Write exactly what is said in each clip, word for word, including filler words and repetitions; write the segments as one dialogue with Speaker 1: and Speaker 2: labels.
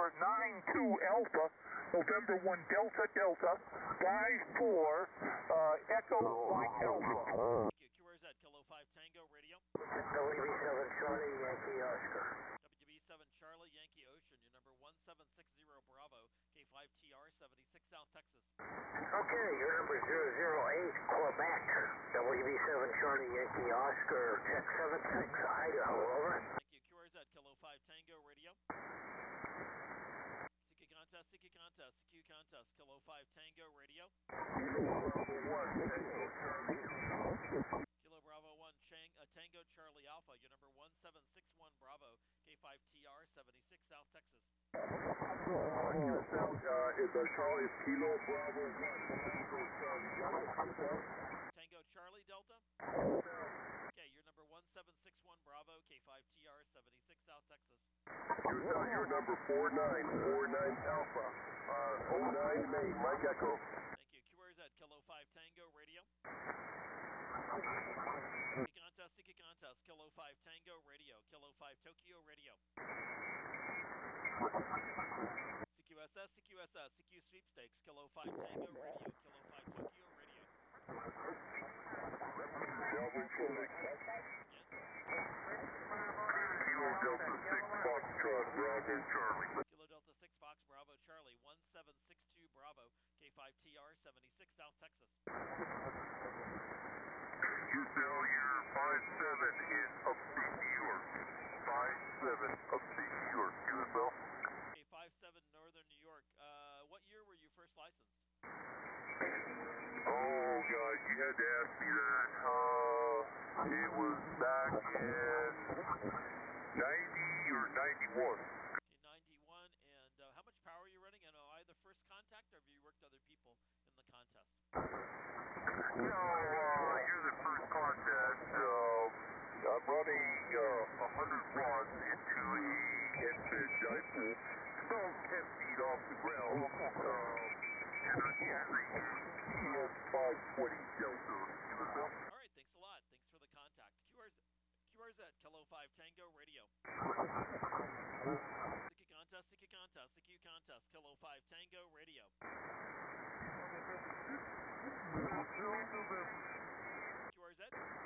Speaker 1: nine two Alpha, November one Delta Delta, five four uh, Echo Mike Alpha.
Speaker 2: Thank you. Q R Z, Kilo five Tango Radio.
Speaker 3: W B seven Charlie Yankee Oscar.
Speaker 2: W B seven Charlie Yankee Ocean, your number one seven six zero Bravo, K five T R seventy-six South Texas.
Speaker 3: Okay, your number zero zero eight Quebec. W B seven Charlie Yankee Oscar, check seven six Idaho, over.
Speaker 2: Thank you. Q R Z, Kilo five Tango Radio. C Q contest, C Q contest, C Q contest, Kilo five Tango Radio. Kilo Bravo one Chang, uh, Tango Charlie Alpha, your number one seven six one Bravo, K five T R seventy-six South Texas.
Speaker 1: Uh, is the Charlie Kilo Bravo one.
Speaker 2: Tango Charlie Delta. Okay, your number one seven six one Bravo, K five T R seventy-six South Texas.
Speaker 1: Your, your number four nine four nine Alpha, uh, oh nine May, Mike Echo.
Speaker 2: Thank you. Q R Z, Kilo five Tango Radio. C Q contest, C Q contest, Kilo five Tango Radio, Kilo five Tokyo Radio. C Q S S, C Q S S, C Q sweepstakes, Kilo five Tango Radio, Kilo five Tokyo Radio.
Speaker 1: Kilo Delta six Foxtrot Bravo Charlie.
Speaker 2: Kilo Delta six Fox Bravo Charlie, one seven six two Bravo, K five T R seventy-six South Texas.
Speaker 1: Q failure five seven in upstate New York. five seven upstate New York. Q S L.
Speaker 2: Okay, five seven Northern New York. Uh, what year were you first licensed?
Speaker 1: Oh, God, you had to ask me that. Uh, it was back in ninety or ninety-one.
Speaker 2: Okay, ninety-one. And uh, how much power are you running? And uh, either first contact or have you worked other people in the contest?
Speaker 1: No, uh, you're the first contact. Um, I'm running uh, one hundred watts into a Enfield Jaipur, still ten feet off the ground. Um, and I'm using T S five twenty Delta.
Speaker 2: All right, thanks a lot. Thanks for the contact. Q R Z, Q R Z, Kilo five Tango Radio. C Q contest, C Q contest, C Q contest, Kilo five Tango Radio. Q R Z?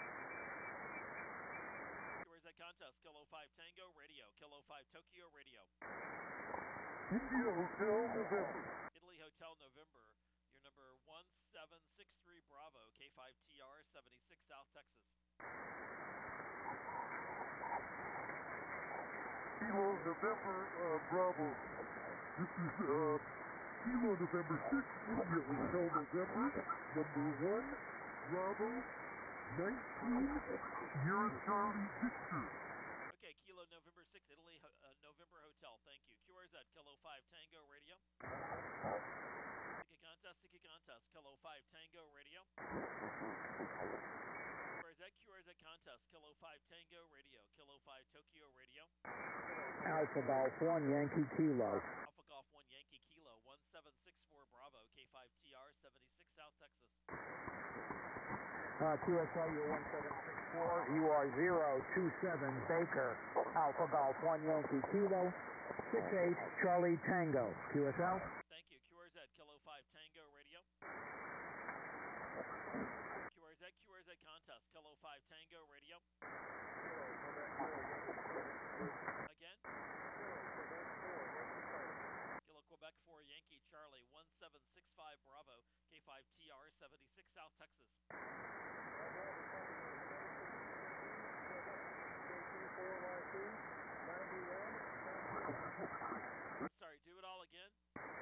Speaker 2: Q R Z contest, Kilo five Tango Radio, Kilo five Tokyo Radio. Italy Hotel November, your number one seven six three Bravo, K five T R seventy-six South Texas.
Speaker 1: Kilo November uh, Bravo. This is uh, Kilo November six, India Hotel November, number one, Bravo, nineteen, Sierra Charlie Victor.
Speaker 2: Okay, Kilo November six, Italy uh, November Hotel, thank you. Q R Z, Kilo five Tango Radio. C Q contest, C Q contest, Kilo five Tango Radio. Q R Z, Q R Z contest, Kilo five Tango Radio, Kilo five Tokyo Radio.
Speaker 3: Alpha Golf one Yankee Kilo.
Speaker 2: Alpha Golf one Yankee Kilo, one seven six four Bravo, K five T R seventy-six South Texas.
Speaker 3: Uh, Q S L, you're one seven six four. You are zero two seven Baker. Alpha Golf one Yankee Kilo, six eight Charlie Tango. Q S L.
Speaker 2: Thank you. Q R Z, Kilo five Tango Radio. Q R Z, Q R Z contest, Kilo five Tango Radio. Again. Kilo Quebec four Yankee Charlie, one seven six five Bravo, K five T R seventy-six South Texas. Sorry, do it all again.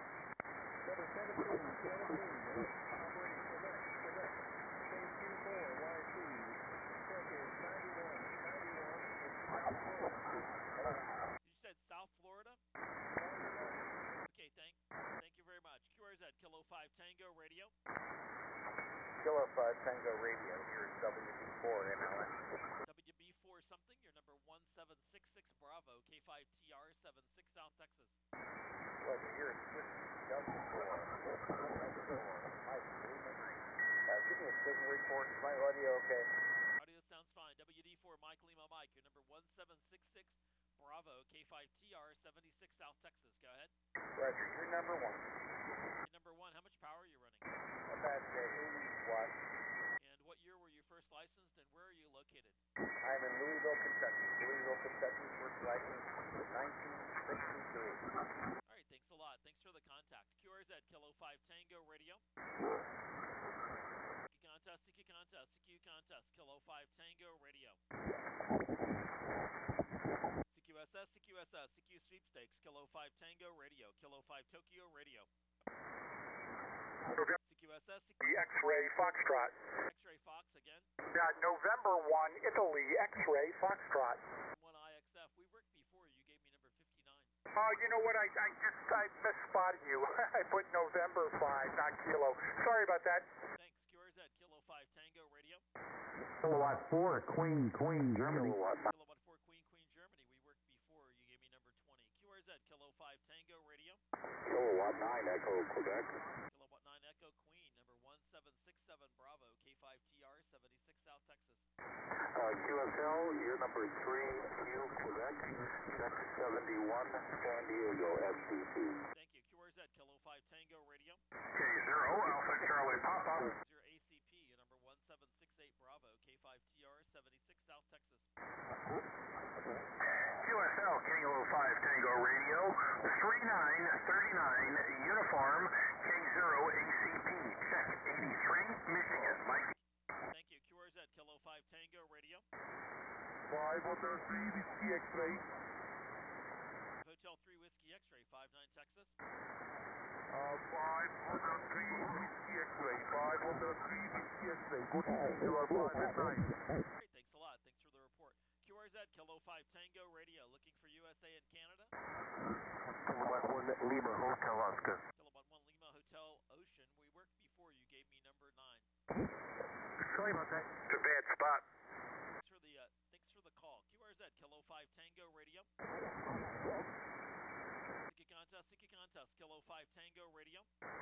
Speaker 2: You said South Florida? Okay, thank thank you very much. Q R Z, Kilo five Tango Radio.
Speaker 3: Kilo five Tango Radio, here is W B four M L S.
Speaker 2: W B four something, your number one seven six six Bravo, K five T R seventy-six South Texas.
Speaker 3: Well, here is W four. Uh, give me a signal report. Is my audio okay?
Speaker 2: Audio sounds fine. W D four Mike Lima Mike, your number one seven six six Bravo, K five T R seventy-six South Texas. Go ahead. All right, thanks a lot. Thanks for the contact. Q R Z, Kilo five Tango Radio. Sticky contest, sticky contest, sticky contest, Kilo five Tango Radio. C Q S S, C Q S S, C Q Sweepstakes, Kilo five Tango Radio, Kilo five Tokyo Radio. C Q S S, C Q...
Speaker 1: X-Ray Foxtrot.
Speaker 2: X-Ray Fox again.
Speaker 1: Yeah, November one, Italy, X-Ray Foxtrot.
Speaker 2: one I X F. We worked before. You gave me number fifty-nine.
Speaker 1: Oh, you know what? I, I just I misspotted you. I put November five, not Kilo. Sorry about that.
Speaker 2: Thanks. Q R Z, Kilo five Tango Radio.
Speaker 3: Kilowatt four, Queen, Queen, Germany.
Speaker 2: Kilowatt four, Queen, Queen, Germany. We worked before. You gave me number twenty. Q R Z, Kilo five Tango Radio.
Speaker 1: Kilowatt nine, Echo, Quebec.
Speaker 2: Kilowatt nine Echo Queen, number one seven six seven Bravo, K five T R, seventy-six South Texas.
Speaker 1: Uh, Q S L, you're number three, Q, Quebec. Check seventy-one, San Diego, S D P.
Speaker 2: Thank you. Q R Z, Kilo five Tango Radio.
Speaker 1: K zero, Alpha Charlie Papa.
Speaker 2: Zero A C P, number one seven six eight Bravo, K five T R, seventy-six South Texas.
Speaker 1: Q S L, Kilo five Tango Radio. three nine three nine, Uniform, K zero A C P. Check eighty-three, Michigan. Mike.
Speaker 2: Thank you. Q R Z, Kilo five Tango Radio.
Speaker 1: five oh three, Whiskey X-Ray.
Speaker 2: Hotel three Whiskey X-Ray, five nine Texas.
Speaker 1: Uh, five oh three, Whiskey X-Ray. five oh three, Whiskey X-Ray. Good evening, you are five at nine.
Speaker 2: Great, thanks a lot. Thanks for the report. Q R Z, Kilo five Tango Radio, looking for U S A and Canada.
Speaker 1: Kilowatt one, Lima, Hotel Oscar.
Speaker 2: Kilowatt one Lima Hotel Ocean. We worked before. You gave me number nine.
Speaker 1: Sorry about that. It's a bad spot.
Speaker 2: Thanks for the uh, thanks for the call. Q R Z, Kilo five Tango Radio. Sticky contest, sticky contest, Kilo five Tango Radio.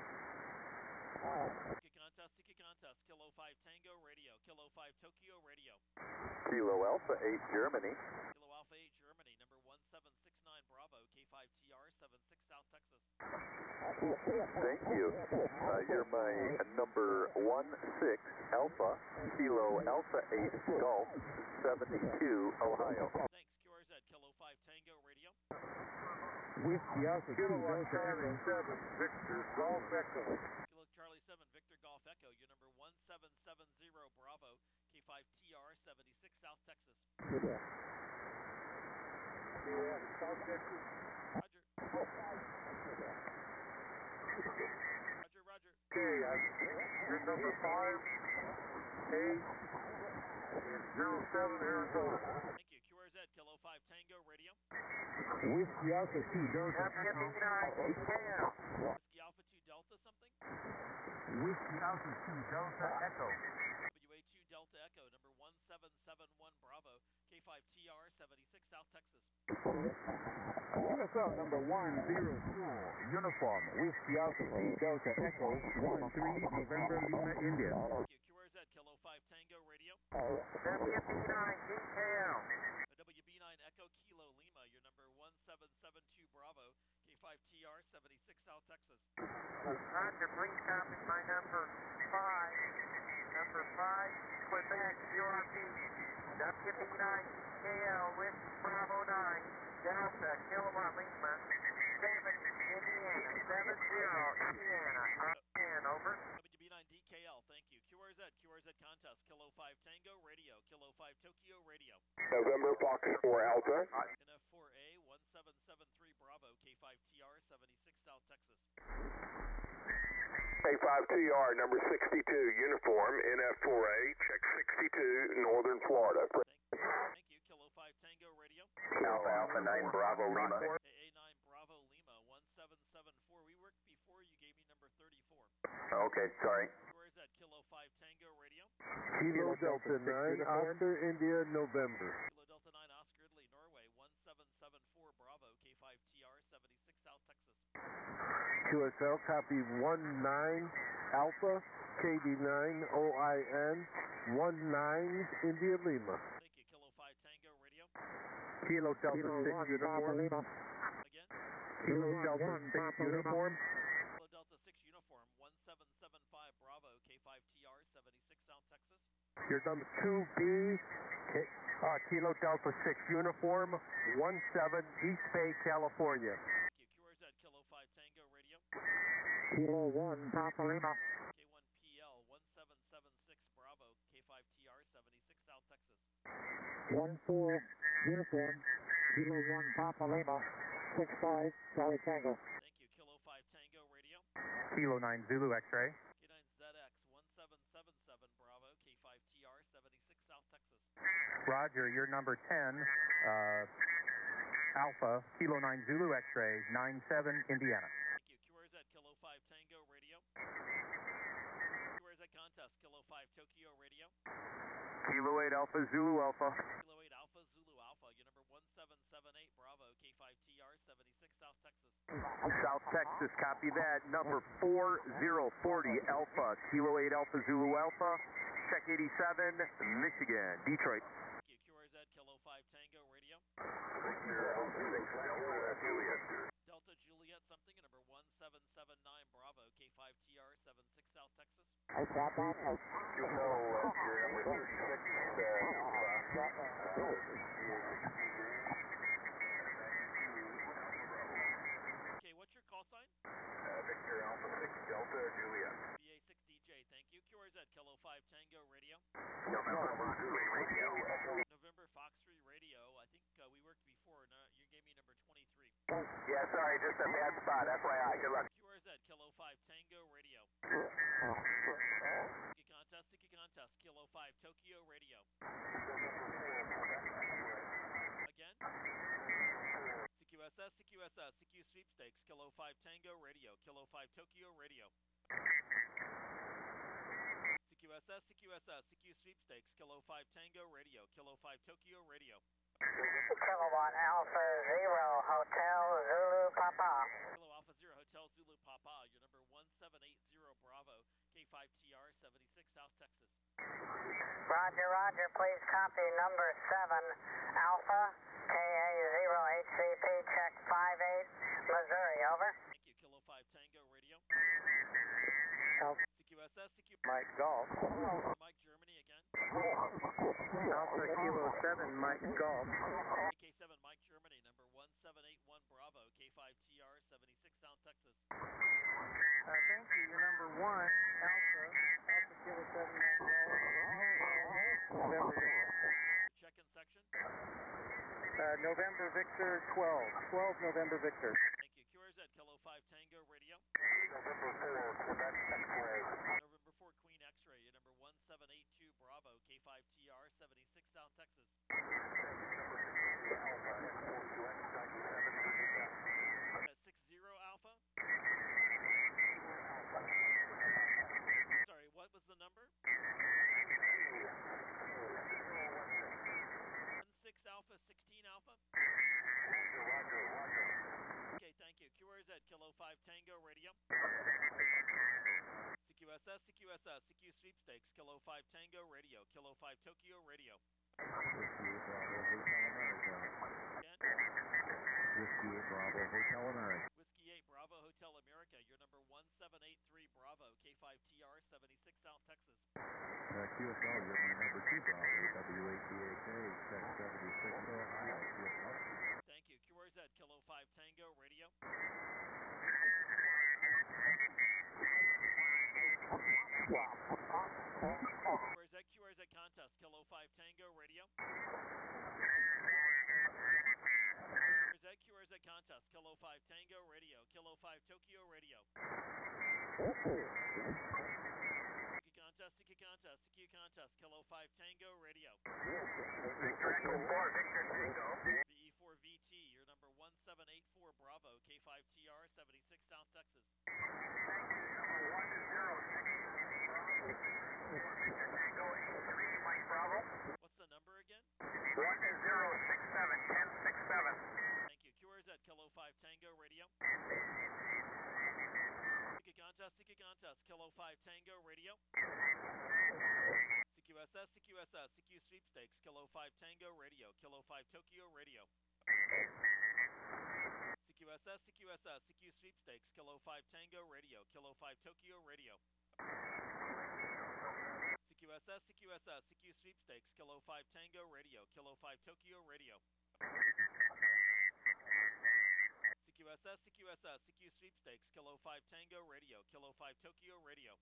Speaker 2: Sticky contest, sticky contest, Kilo five Tango Radio, Kilo five Tokyo Radio.
Speaker 1: Kilo Alpha eight, Germany.
Speaker 2: Kilo Alpha eight, Germany, number one seven six nine Bravo, K five T R, seventy-six South Texas.
Speaker 1: Thank you. Uh, you're my number one six Alpha, Kilo Alpha eight Golf, seventy-two, Ohio.
Speaker 2: Thanks, Q R Z, Kilo five Tango Radio.
Speaker 3: Whiskey Alpha two, Delta Echo.
Speaker 1: seven, Victor Golf Echo.
Speaker 2: Kilo Charlie seven, Victor Golf Echo, your number one seven seven zero Bravo, K five T R, seventy-six South Texas.
Speaker 1: Yeah, South Texas.
Speaker 2: Roger. Roger, Roger.
Speaker 1: Okay, I, you're number five, eight, and zero seven, Arizona.
Speaker 2: Thank you, Q R Z, Kilo five Tango Radio.
Speaker 3: Whiskey Alpha two, Delta Echo.
Speaker 2: Whiskey Alpha two Delta something?
Speaker 3: Whiskey Alpha two, Delta Echo.
Speaker 2: W A two Delta Echo, number one seven seven one Bravo, K five T R, seventy-six South Texas.
Speaker 3: U S L number one zero four, Uniform, Whiskey Alpha two, Delta Echo, one three, November, Lima, India.
Speaker 2: Thank you, Q R Z, Kilo five Tango Radio.
Speaker 1: W B nine, D K L.
Speaker 2: W B nine Echo Kilo Lima, your number one seven seven two Bravo, K five T R, seventy-six South Texas.
Speaker 1: Roger, please copy my number five. Number five, Quebec, U R P. W B nine, D K L, with Bravo nine, Delta, Kilowatt Lima, seven, Indiana, seven zero, Indiana. And over.
Speaker 2: W B nine D K L, thank you. Q R Z, Q R Z contest, Kilo five Tango Radio, Kilo five Tokyo Radio.
Speaker 1: November, Fox four Alpha.
Speaker 2: N F four A, one seven seven three Bravo, K five T R, seventy-six South Texas.
Speaker 1: K five T R, number sixty-two, uniform, N F four A, check sixty-two, Northern Florida.
Speaker 2: Thank you, thank you. Kilo five Tango Radio.
Speaker 1: Alpha, Alpha nine, Bravo, Lima.
Speaker 2: A A nine Bravo Lima, one seven seven four. We worked before. You gave me number thirty-four.
Speaker 1: Okay, sorry.
Speaker 2: Where is that? Kilo five Tango Radio.
Speaker 4: Kilo Delta nine, Oscar India, November.
Speaker 2: Kilo Delta nine Oscar Italy, Norway, one seven seven four Bravo, K five T R, seventy-six South Texas.
Speaker 4: Q S L, copy one nine Alpha, K D nine O I N, one nine India Lima.
Speaker 2: Thank you. Kilo five Tango Radio.
Speaker 4: Kilo Delta six uniform.
Speaker 2: Again.
Speaker 4: Kilo Delta six uniform.
Speaker 2: Kilo Delta six uniform, one seven seven five Bravo, K five T R, seventy-six South Texas.
Speaker 4: Your number two B, K, uh, Kilo Delta six uniform, one seven East Bay, California.
Speaker 2: Thank you. Q
Speaker 3: Kilo one, Papa Lima.
Speaker 2: K one P L one seven seven six Bravo, K five T R seventy-six South Texas.
Speaker 3: one four, uniform, Kilo one, Papa Lima, six five, Charlie Tango.
Speaker 2: Thank you. Kilo five Tango Radio.
Speaker 5: Kilo nine Zulu X-ray.
Speaker 2: K nine Z X one seven seven seven Bravo, K five T R seventy-six South Texas.
Speaker 5: Roger, you're number ten, uh, Alpha, Kilo nine Zulu X-ray, nine seven, Indiana.
Speaker 2: Thank you. Q R Z Kilo five Tango Radio. Q R Z Contest, Kilo five Tokyo Radio.
Speaker 1: Kilo eight Alpha Zulu Alpha.
Speaker 2: Kilo eight Alpha Zulu Alpha, your number one seven seven eight Bravo, K five T R seventy-six South Texas.
Speaker 1: South Texas, copy that. Number four zero four zero Alpha, Kilo eight Alpha Zulu Alpha. Check eighty-seven, Michigan, Detroit.
Speaker 2: Thank you. Q R Z Kilo five Tango Radio. Delta Juliet something, number one seven seven nine Bravo, K five T R seventy-six South Texas.
Speaker 3: I got that.
Speaker 2: Okay, what's your call sign?
Speaker 1: Victor Alpha six Delta Juliet.
Speaker 2: B A six D J, thank you. Q R Z Kilo five Tango Radio.
Speaker 1: November Fox three Radio.
Speaker 2: November Fox three Radio, I think uh, we worked before. No, you gave me number twenty-three.
Speaker 1: Yeah, sorry, just a bad spot. F Y I. Good luck.
Speaker 2: Q R Z Kilo five Tango Radio. Sticky Contest, Sticky Contest, Kilo five Tokyo Radio. Again. C Q S S, C Q S S, C Q Sweepstakes, Kilo five Tango Radio, Kilo five Tokyo Radio. C Q S S, C Q S S, C Q Sweepstakes, Kilo five Tango Radio, Kilo five Tokyo Radio.
Speaker 6: Kilo one Alpha Zero Hotel Zulu Papa.
Speaker 2: Kilo Alpha Zero Hotel Zulu Papa, your number one seven eight zero Bravo, K five T R seventy-six South Texas.
Speaker 6: Roger, Roger, please copy number seven Alpha K A zero H C P check five eight Missouri, over.
Speaker 2: Thank you. Kilo five Tango Radio.
Speaker 3: Alpha.
Speaker 2: C Q S S, C Q
Speaker 5: Mike Golf.
Speaker 2: Mike Germany again.
Speaker 5: Alpha Kilo seven, Mike Golf.
Speaker 2: K seven Mike Germany, number one seven eight one Bravo, K five T R seventy-six South Texas.
Speaker 5: Uh, thank you, you're number one, Alpha, Alpha Kilo seven, Mike Golf. November,
Speaker 2: Check in section.
Speaker 5: uh, November Victor twelve, twelve November Victor.
Speaker 2: Thank you. Q R Z Kilo five Tango Radio.
Speaker 1: November four, Quebec X-ray.
Speaker 2: November four Queen X-ray, your number one seven eight two Bravo, K five T R seventy-six South Texas. Uh, six zero Alpha. Sorry, what was the number? one six Alpha, sixteen Alpha. Okay, thank you. Q R Z Kilo five Tango Radio. C Q S S, C Q S S, C Q Sweepstakes, Kilo five Tango Radio, Kilo five Tokyo Radio. Again.
Speaker 7: Whiskey eight Bravo Hotel America.
Speaker 2: Whiskey eight Bravo Hotel America, your number one seven eight three Bravo, K five T R seventy-six South Texas.
Speaker 7: Uh, Q S L, you're my number two Bravo, W eight D H A, check seventy-six Ohio, Q S L.
Speaker 2: Thank you. Q R Z Kilo five Tango Radio. Q R Z Q R Z Contest, Kilo five Tango Radio. Q R Z Q R Z Contest, Kilo five Tango Radio, Kilo five Tokyo Radio. Sticky Contest, Sticky Contest, Sticky Contest, Kilo five Tango Radio.
Speaker 1: Echo four, Victor Tango.
Speaker 2: V E four V T, your number one seven eight four Bravo, K five T R seventy-six South Texas.
Speaker 1: one zero six Victor Tango eighty-three, Mike Bravo.
Speaker 2: What's the number again?
Speaker 1: one zero six seven, ten six seven.
Speaker 2: Thank you. Q R Z Kilo five Tango Radio. Sticky Contest, Sticky Contest, Kilo five Tango Radio. C Q S S, C Q S S, C Q Sweepstakes, Kilo five Tango Radio, Kilo five Tokyo Radio. C Q S S, C Q S S, C Q Sweepstakes, Kilo five Tango Radio, Kilo five Tokyo Radio. C Q S S, C Q S S, C Q Sweepstakes, Kilo five Tango Radio, Kilo five Tokyo Radio. C Q S S, C Q S S, C Q Sweepstakes, Kilo five Tango Radio, Kilo five Tokyo Radio.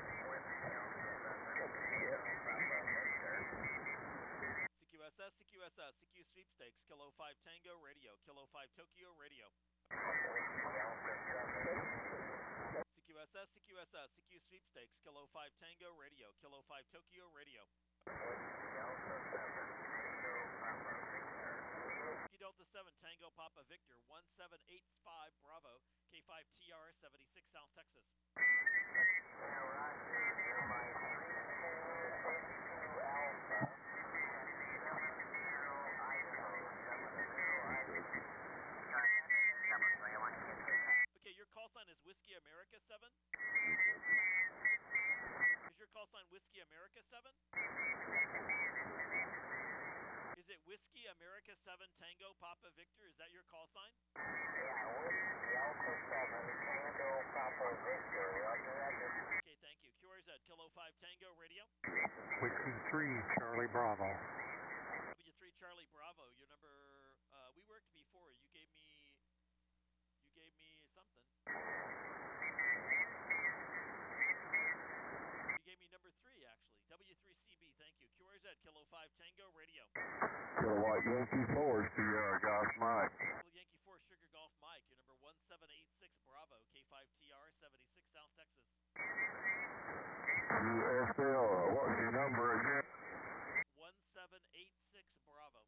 Speaker 2: C Q S S, C Q S S, C Q Sweepstakes, Kilo five Tango Radio, Kilo five Tokyo Radio. C Q S S, C Q S S, C Q Sweepstakes, Kilo five Tango Radio, Kilo five Tokyo Radio. Whiskey Delta seven Tango Papa Victor, one seven eight five Bravo, K five T R seventy-six South Texas. Okay, your call sign is Whiskey America seven? Is your call sign Whiskey America seven? Is it Whiskey America seven Tango Papa Victor? Is that your call sign?
Speaker 6: Yeah, Whiskey Alpha seven Tango Papa Victor. Roger, roger.
Speaker 2: Okay, thank you. Q R Z, Kilo five Tango Radio.
Speaker 8: Whiskey three Charlie Bravo.
Speaker 2: W three Charlie Bravo, your number, uh, we worked before. You gave me, you gave me something. You gave me number three, actually. W three C B, thank you. Q R Z, Kilo five Tango Radio.
Speaker 1: Kilowatt Yankee four, Sierra Golf Mike.
Speaker 2: Kilo Yankee four Sugar Golf Mike, your number one seven eight six Bravo, K five T R seventy-six South Texas.
Speaker 1: U S L, what's your number again?
Speaker 2: one seven eight six Bravo.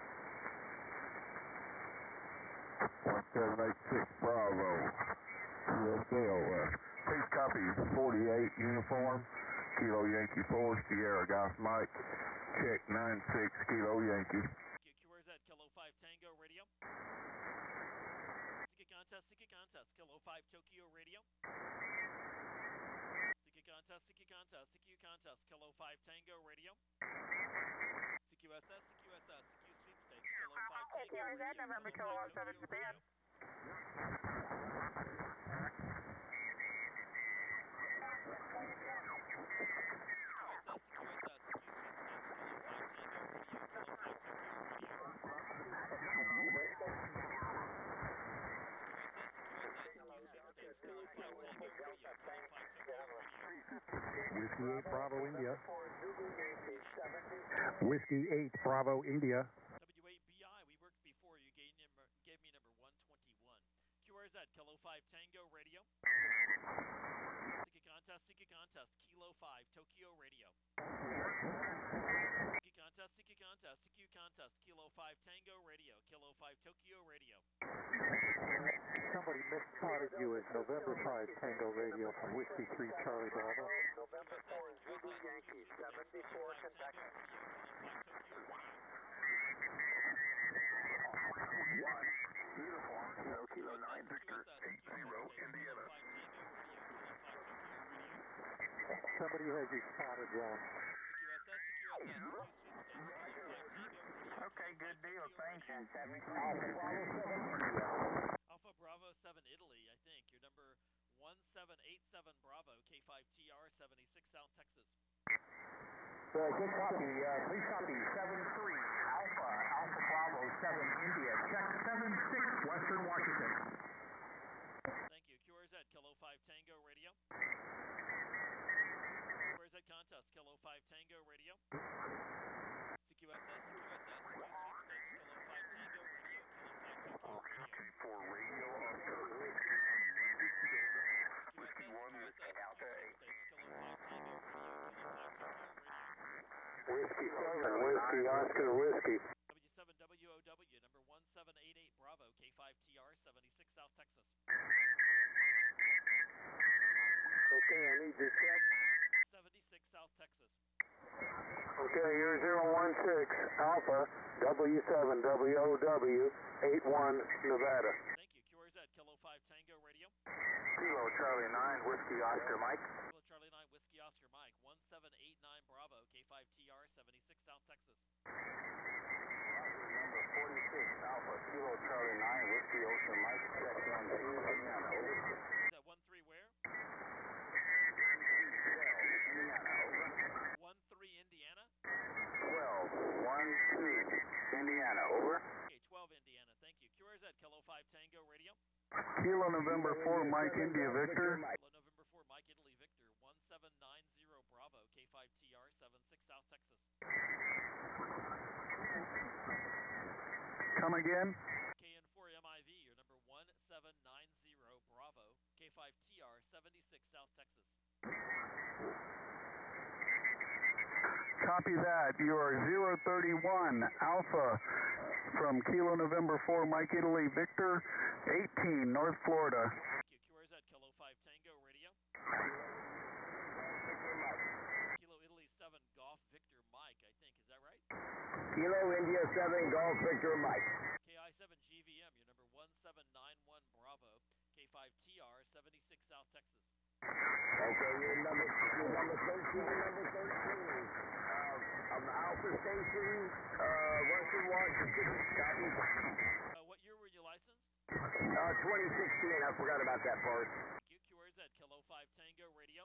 Speaker 1: one seven eight six Bravo. U S L, uh, please copy forty-eight uniform, Kilo Yankee four, Sierra Golf Mike, check nine six Kilo Yankee.
Speaker 2: Q R Z, Kilo five Tango Radio. Ticket contest, ticket contest, Kilo five Tokyo Radio. Ticket contest, ticket contest, C Q contest, Kilo five Tango Radio. C Q S S, C Q S S, C Q Sweepstakes, Kilo five Tango
Speaker 5: Q R Z,
Speaker 2: Radio.
Speaker 5: November
Speaker 2: Kilo five
Speaker 5: seven
Speaker 2: Tokyo
Speaker 5: Japan.
Speaker 2: Radio.
Speaker 8: Whiskey eight Bravo India. Whiskey eight Bravo India.
Speaker 2: W eight B I, we worked before. You gave, number, gave me number one twenty-one. Q R Z, Kilo five Tango Radio. Ticket contest, ticket contest, Kilo five Tokyo Radio. Ticket contest, ticket contest, C Q contest, Kilo five Tango Radio, Kilo five Tokyo Radio.
Speaker 8: Somebody misspotted you as November five Tango Radio from Whiskey three Charlie Bravo.
Speaker 6: November four Zulu Yankee seventy-four Kentucky.
Speaker 1: One, uniform, Kilo nine Victor, eight zero Indiana.
Speaker 8: Somebody has you spotted wrong.
Speaker 6: Okay, good deal. Thank you.
Speaker 2: Alpha Bravo seven Italy, I think. Your number one seven eight seven Bravo, K five T R seventy-six South Texas.
Speaker 3: Uh, good copy. Uh, please copy seven three Alpha, Alpha Bravo seven India. Check seven six Western Washington.
Speaker 2: Thank you. Q R Z, Kilo five Tango Radio. Q R Z contest, Kilo five Tango Radio. C Q S S, C Q S S, C Q Sweepstakes, Kilo five Tango Radio, Kilo five Tokyo Radio.
Speaker 1: For radio Oscar.
Speaker 2: C Q S S, C Q S S, C Q Sweepstakes, Kilo five Tango Radio, Kilo five Tokyo Radio.
Speaker 1: Whiskey seven, Whiskey Oscar Whiskey.
Speaker 2: W seven W O W, number one seven eight eight Bravo, K five T R seventy-six South Texas.
Speaker 1: Okay, I need your check.
Speaker 2: seventy-six South Texas.
Speaker 1: Okay, you're zero one six Alpha W seven W O W eight one Nevada.
Speaker 2: Thank you. Q R Z, Kilo five Tango Radio.
Speaker 1: Kilo Charlie nine Whiskey Oscar Mike.
Speaker 2: Kilo Charlie nine Whiskey Oscar Mike, one seven eight nine Bravo, K five T R seventy-six South Texas.
Speaker 1: Number forty-six Alpha Kilo Charlie nine Whiskey Oscar Mike. Check one two Indiana.
Speaker 2: Is that one three where? one three Indiana?
Speaker 1: twelve one two Indiana. Over.
Speaker 2: Okay, twelve Indiana. Thank you. Q R Z, Kilo five Tango Radio.
Speaker 1: Kilo November four, Mike India Victor.
Speaker 2: Kilo November four, Mike Italy Victor, one seven nine zero Bravo, K five T R, seven six South Texas.
Speaker 1: Come again?
Speaker 2: K N four M I V, your number one seven nine zero Bravo, K five T R, seventy-six South Texas.
Speaker 1: Copy that. You are zero thirty-one Alpha from Kilo November four, Mike Italy Victor, eighteen North Florida.
Speaker 2: Thank you. Q R Z Kilo five Tango Radio. Kilo Italy seven Golf Victor Mike, I think. Is that right?
Speaker 9: Kilo India seven Golf Victor Mike.
Speaker 2: K I seven G V M, your number one seven nine one Bravo, K five T R, seventy-six South Texas.
Speaker 9: Okay, you're number, you're number thirteen, number thirteen. Uh, um, Alpha Station, uh, Western Washington. Copy.
Speaker 2: Uh, what year were you licensed?
Speaker 9: Uh, twenty sixteen, I forgot about that part.
Speaker 2: Q R Z Kilo five Tango Radio.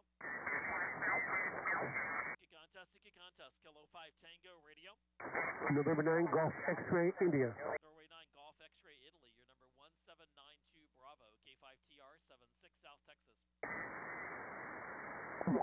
Speaker 2: Sticky contest, sticky contest, Kilo five Tango Radio.
Speaker 4: November nine, Golf X-Ray, India.
Speaker 2: Norway nine Golf X-Ray Italy, your number one seven nine two Bravo, K five T R, seven six South Texas. N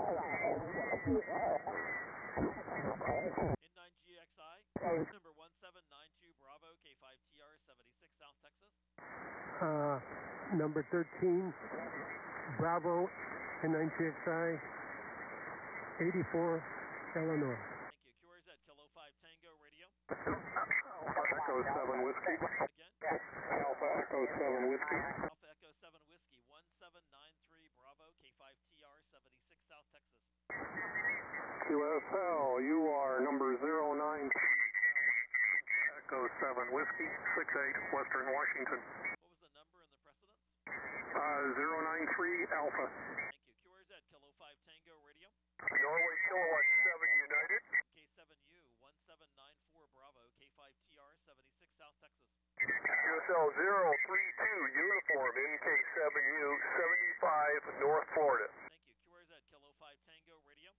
Speaker 2: nine G X I, number one seven nine two Bravo, K five T R, seventy-six South Texas.
Speaker 4: Uh, number thirteen, Bravo, N nine G X I, eighty-four, Illinois.
Speaker 2: Thank you. Q R Z Kilo five Tango Radio.
Speaker 1: Alpha Echo seven Whiskey.
Speaker 2: Again.
Speaker 1: Alpha Echo seven Whiskey.
Speaker 2: Alpha Echo seven Whiskey, one seven nine three Bravo, K five T R, seventy-six South Texas.
Speaker 1: Q S L, you are number zero nine Echo seven Whiskey, six eight Western Washington.
Speaker 2: What was the number and the precedence?
Speaker 1: Uh, zero nine three Alpha.
Speaker 2: Thank you. Q R Z Kilo five Tango Radio.
Speaker 1: Norway Kilowatt seven United.
Speaker 2: K seven U, one seven nine four Bravo, K five T R, seventy-six South Texas.
Speaker 1: Q S L zero three two Uniform N K seven U, seventy-five North Florida.
Speaker 2: Thank you. Q R Z Kilo five Tango Radio.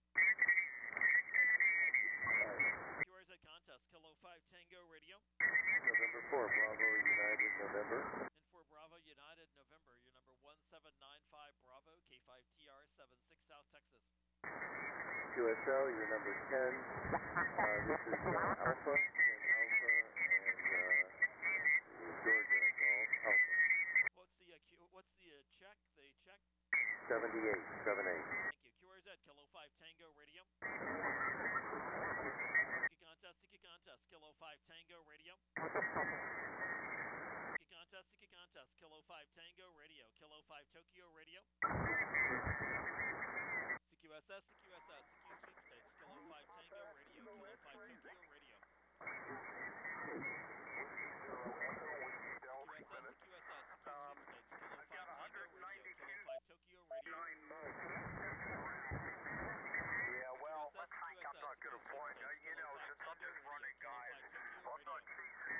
Speaker 2: Q R Z contest, Kilo five Tango Radio.
Speaker 7: November four, Bravo United, November.
Speaker 2: N four Bravo United, November, your number one seven nine five Bravo, K five T R, seventy-six South Texas.
Speaker 7: Q S L, you're number ten. Uh, this is uh, Alpha, ten Alpha, and uh, Georgia, Golf Alpha.
Speaker 2: What's the uh, Q, what's the uh, check? The check?
Speaker 7: seventy-eight, seven eight.
Speaker 2: Thank you. Q R Z Kilo five Tango Radio. Sticky contest, sticky contest, Kilo five Tango Radio. Sticky contest, sticky contest, Kilo five Tango Radio, Kilo five Tokyo Radio. C Q S S, C Q S S, C Q Sweepstakes, Kilo five Tango Radio, Kilo five Tokyo Radio. C Q S S, C Q S S, C Q Sweepstakes, Kilo five Tango Radio, Kilo five Tokyo Radio.
Speaker 1: Yeah, well,
Speaker 2: C Q S S, C Q S S,
Speaker 1: I'm not going to point.
Speaker 2: Sweepstakes,
Speaker 1: You know,
Speaker 2: Kilo five
Speaker 1: since I'm
Speaker 2: Tango
Speaker 1: just running
Speaker 2: Radio,
Speaker 1: guys,
Speaker 2: Kilo five
Speaker 1: I'm
Speaker 2: Tokyo
Speaker 1: not
Speaker 2: Radio.
Speaker 1: chasing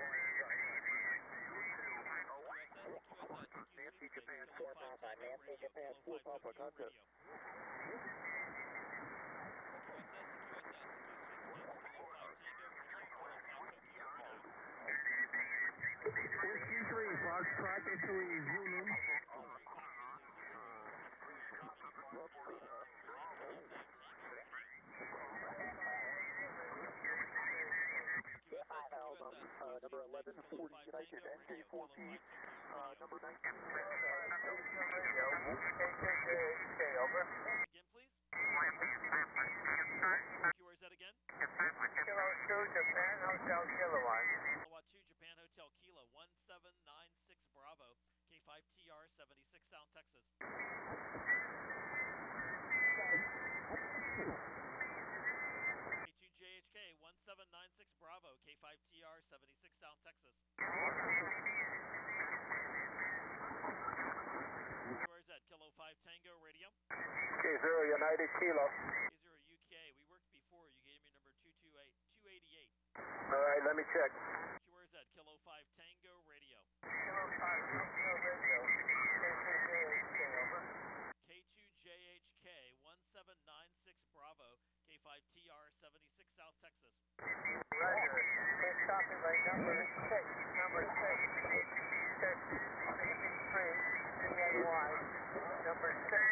Speaker 2: Nancy Japan four Papa, Nancy Japan four Papa, contact.
Speaker 1: Whiskey three, Foxtrot, Italy, Zulu.
Speaker 9: Number eleven forty United, N K fourteen, uh, number nineteen.
Speaker 5: Radio, K K K H K, over.
Speaker 2: Again, please. Q R Z again.
Speaker 5: Kilo two, Japan Hotel Kilowatt.
Speaker 2: Kilowatt two, Japan Hotel Kilo, one seven nine six Bravo, K five T R, seventy-six South Texas. K two J H K, one seven nine six Bravo, K five T R, seventy-six South Texas. Q R Z, Kilo five Tango Radio.
Speaker 1: K zero United Kilo.
Speaker 2: K zero U K, we worked before, you gave me number two two eight, two eighty-eight.
Speaker 1: All right, let me check.
Speaker 2: Q R Z, Kilo five Tango Radio.
Speaker 5: Kilo five Tokyo Radio, K two J H K, over.
Speaker 2: K two J H K, one seven nine six Bravo, K five T R, seventy-six South Texas.
Speaker 5: Roger. Please copy by number six, number six, six, six, three.
Speaker 6: number six.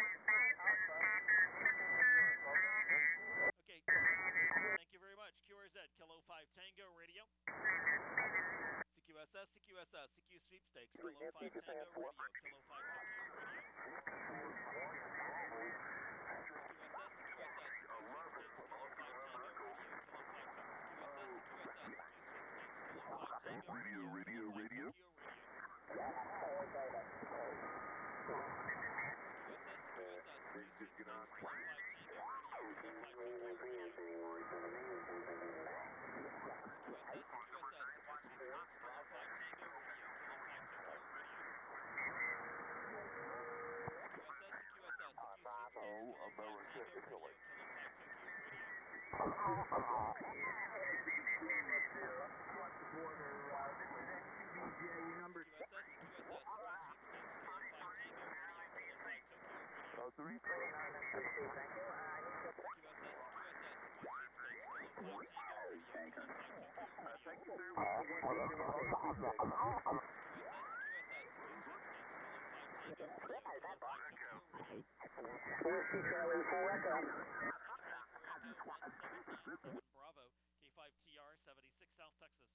Speaker 2: Okay, thank you very much. Q R Z, Kilo five Tango Radio. C Q S S, C Q S S, C Q Sweepstakes, Kilo five Tango Radio, Kilo five Tokyo Radio.
Speaker 6: Whiskey Charlie four Echo.
Speaker 2: Bravo, K five T R seventy-six South Texas.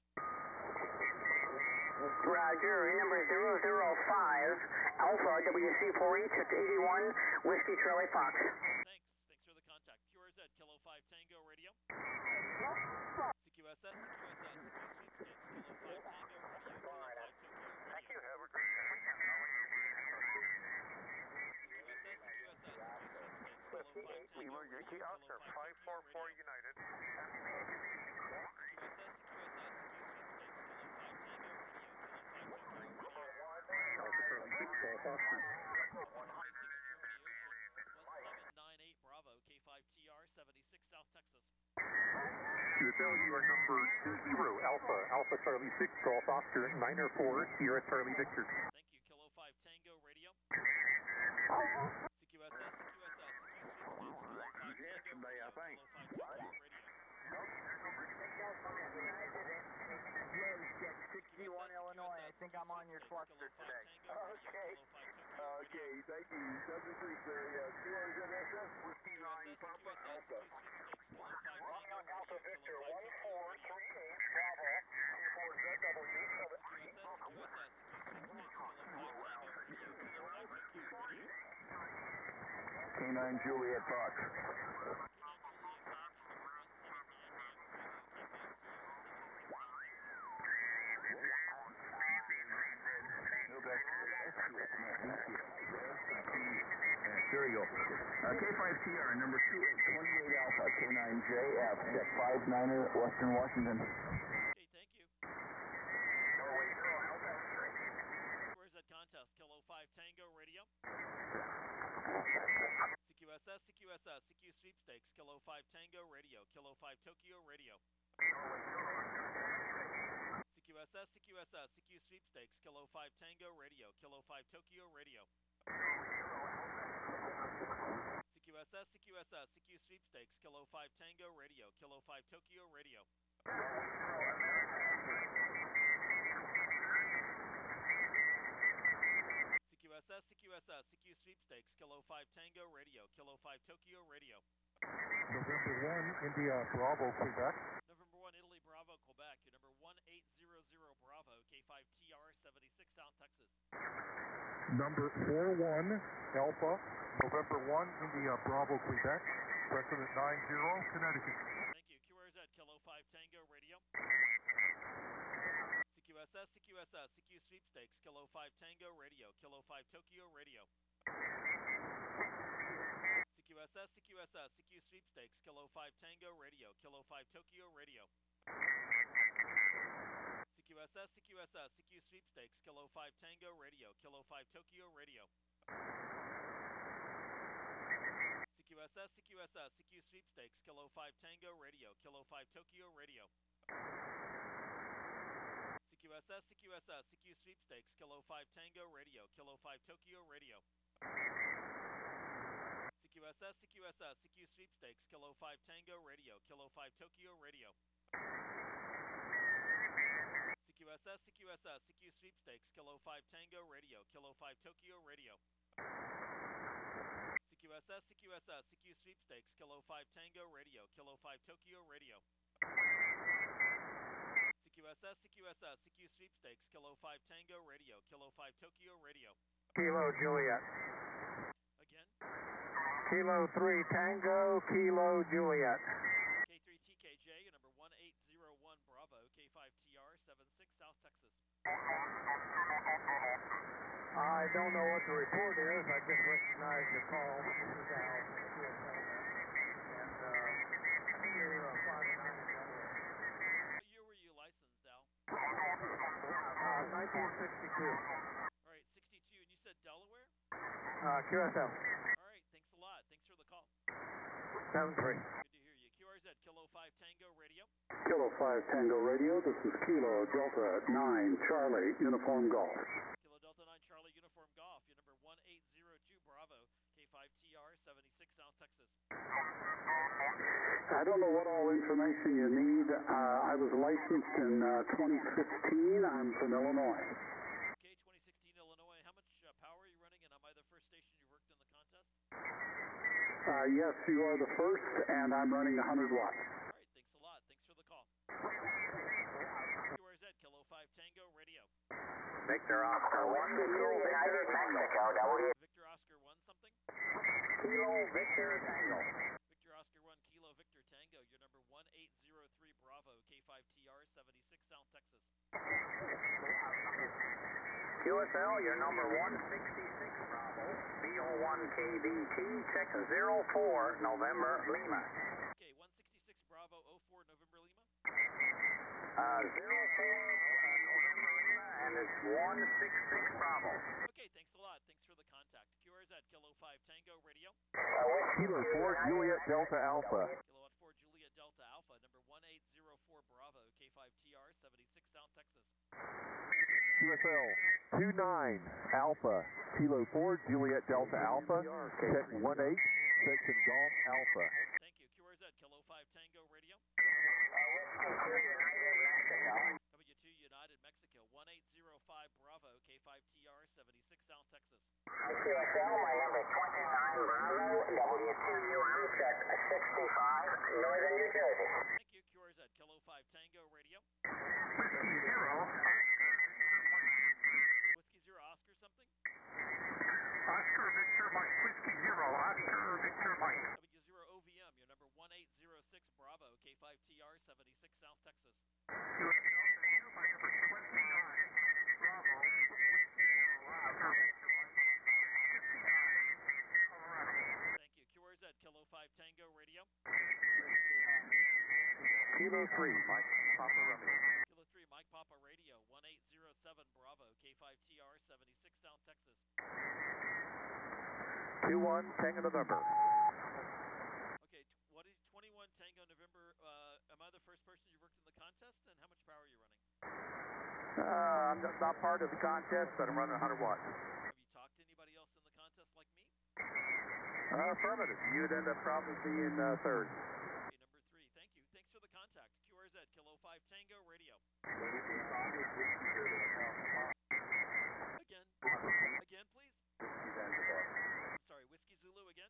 Speaker 6: Roger, number zero zero five, Alpha W C four H at eighty-one, Whiskey Charlie Fox.
Speaker 2: Thanks. Thanks for the contact. Q R Z, Kilo five Tango Radio. C Q S S, C Q S S, C Q Sweepstakes, Kilo five Tango Radio, Kilo five Tokyo Radio.
Speaker 1: Thank you. Have a great weekend. Lima Yankee Oscar, five four four United.
Speaker 2: Bravo, K five T R seventy-six South Texas.
Speaker 8: Q S L, you are number two zero, Alpha, Alpha Charlie six, Golf Oscar, Niner four, Sierra Charlie Victor.
Speaker 2: Thank you, Kilo five Tango Radio. C Q S S, C Q S S, C Q Sweepstakes, Kilo five Tango Radio, Kilo five Tokyo Radio.
Speaker 5: sixty-one Illinois, I think I'm on your cluster today.
Speaker 1: Okay. Okay, thank you. seven three, sir. Yeah, Q R Z S S, Whiskey nine, Papa Alpha. Alpha Victor, one four three eight, Bravo, Q four Z W, seven three,
Speaker 9: K nine Juliet Fox. There you go. Uh, K five T R, number two eight twenty-eight Alpha, K nine J F, check five niner, Western Washington.
Speaker 2: Okay, thank you. Where's that contest? Kilo five Tango Radio. C Q S S, C Q S S, C Q Sweepstakes, Kilo five Tango Radio, Kilo five Tokyo Radio. C Q S S, C Q S S, C Q Sweepstakes, Kilo five Tango Radio, Kilo five Tokyo Radio. C Q S S, C Q S S, C Q Sweepstakes, Kilo five Tango Radio, Kilo five Tokyo Radio. C Q S S, C Q S S, C Q Sweepstakes, Kilo five Tango Radio, Kilo five Tokyo Radio.
Speaker 8: November one, India, Bravo, Quebec.
Speaker 2: November one, Italy, Bravo, Quebec. Your number one eight zero zero Bravo, K five T R seventy-six South Texas.
Speaker 8: Number four one, Alpha, November one, India, Bravo, Quebec. Precedent nine zero, Connecticut.
Speaker 2: Thank you. Q R Z, Kilo five Tango Radio. C Q S S, C Q S S, C Q Sweepstakes, Kilo five Tango Radio, Kilo five Tokyo Radio. C Q S S, C Q S S, C Q Sweepstakes, Kilo five Tango Radio, Kilo five Tokyo Radio. C Q S S, C Q S S, C Q Sweepstakes, Kilo five Tango Radio, Kilo five Tokyo Radio. C Q S S, C Q S S, C Q Sweepstakes, Kilo five Tango Radio, Kilo five Tokyo Radio. C Q S S, C Q S S, C Q Sweepstakes, Kilo five Tango Radio, Kilo five Tokyo Radio. C Q S S, C Q S S, C Q Sweepstakes, Kilo five Tango Radio, Kilo five Tokyo Radio. C Q S S, C Q S S, C Q Sweepstakes, Kilo five Tango Radio, Kilo five Tokyo Radio. S S, C Q S S, C Q Sweepstakes, Kilo five Tango Radio, Kilo five Tokyo Radio. C Q S S, C Q S S, C Q Sweepstakes, Kilo five Tango Radio, Kilo five Tokyo Radio.
Speaker 5: Kilo Juliet.
Speaker 2: Again.
Speaker 5: Kilo three Tango, Kilo Juliet.
Speaker 2: K three T K J, your number one eight zero one Bravo, K five T R seventy-six, South Texas.
Speaker 5: I don't know what the report is. I just recognize the call. This is Al. And uh, I think you're uh, five and nine in Delaware.
Speaker 2: What year were you licensed, Al?
Speaker 5: Uh, nineteen sixty-two.
Speaker 2: All right, sixty-two, and you said Delaware?
Speaker 5: Uh, Q S L.
Speaker 2: All right, thanks a lot. Thanks for the call.
Speaker 5: seven three.
Speaker 2: Good to hear you. Q R Z, Kilo five Tango Radio.
Speaker 10: Kilo five Tango Radio, this is Kilo Delta nine Charlie, Uniform Golf.
Speaker 2: Kilo Delta nine Charlie, Uniform Golf, your number one eight zero two Bravo, K five T R seventy-six, South Texas.
Speaker 10: I don't know what all information you need. Uh, I was licensed in uh, twenty fifteen. I'm from Illinois.
Speaker 2: Okay, twenty sixteen Illinois. How much uh, power are you running, and am I the first station you worked in the contest?
Speaker 10: Uh, yes, you are the first, and I'm running one hundred watts.
Speaker 2: All right, thanks a lot. Thanks for the call. Q R Z, Kilo five Tango Radio.
Speaker 6: Victor Oscar one, Kilo United Mexico, W.
Speaker 2: Victor Oscar one something?
Speaker 6: Kilo Victor Tango.
Speaker 2: Victor Oscar one, Kilo Victor Tango, your number one eight zero three Bravo, K five T R seventy-six, South Texas.
Speaker 6: Q S L, your number one sixty-six Bravo, B O one K B T, check zero four, November, Lima.
Speaker 2: Okay, one sixty-six Bravo, oh four, November, Lima.
Speaker 6: Uh, zero four, uh, November, Lima, and it's one sixty-six Bravo.
Speaker 2: Okay, thanks a lot. Thanks for the contact. Q R Z, Kilo five Tango Radio.
Speaker 4: Kilo four Juliet Delta Alpha.
Speaker 2: Kilo four Juliet Delta Alpha, number one eight zero four Bravo, K five T R seventy-six, South Texas.
Speaker 4: Q S L two nine Alpha. Kilo four Juliet Delta Alpha. Check one eight, section Golf Alpha.
Speaker 2: Thank you. Q R Z, Kilo five Tango Radio. W two United Mexico, one eight zero five Bravo, K five T R seventy-six, South Texas.
Speaker 6: Q S L, my number twenty-nine Bravo, W two U M, check sixty-five, Northern New Jersey.
Speaker 2: Thank you. Q R Z, Kilo five Tango Radio.
Speaker 8: Whiskey Zero.
Speaker 2: Whiskey Zero Oscar something?
Speaker 8: Oscar Victor Mike. Whiskey Zero. Oscar Victor Mike.
Speaker 2: W zero O V M, your number one eight zero six Bravo, K five T R seventy-six, South Texas.
Speaker 8: Q S L, thank you. My number twenty-nine Bravo. Whiskey Zero. Oscar Victor Mike. fifty-nine, Colorado.
Speaker 2: Thank you. Q R Z, Kilo five Tango Radio.
Speaker 4: Kilo three Mike Papa Romeo.
Speaker 2: Kilo three Mike Papa Radio, one eight zero seven Bravo, K five T R seventy-six, South Texas.
Speaker 4: two one Tango November.
Speaker 2: Okay, t- what is twenty-one Tango November? Uh, am I the first person you worked in the contest, and how much power are you running?
Speaker 4: Uh, I'm just not part of the contest, but I'm running one hundred watts.
Speaker 2: Have you talked to anybody else in the contest like me?
Speaker 4: Uh, affirmative. You'd end up probably being uh, third.
Speaker 2: Okay, number three. Thank you. Thanks for the contact. Q R Z, Kilo five Tango Radio. Again. Again, please. I'm sorry, Whiskey Zulu again.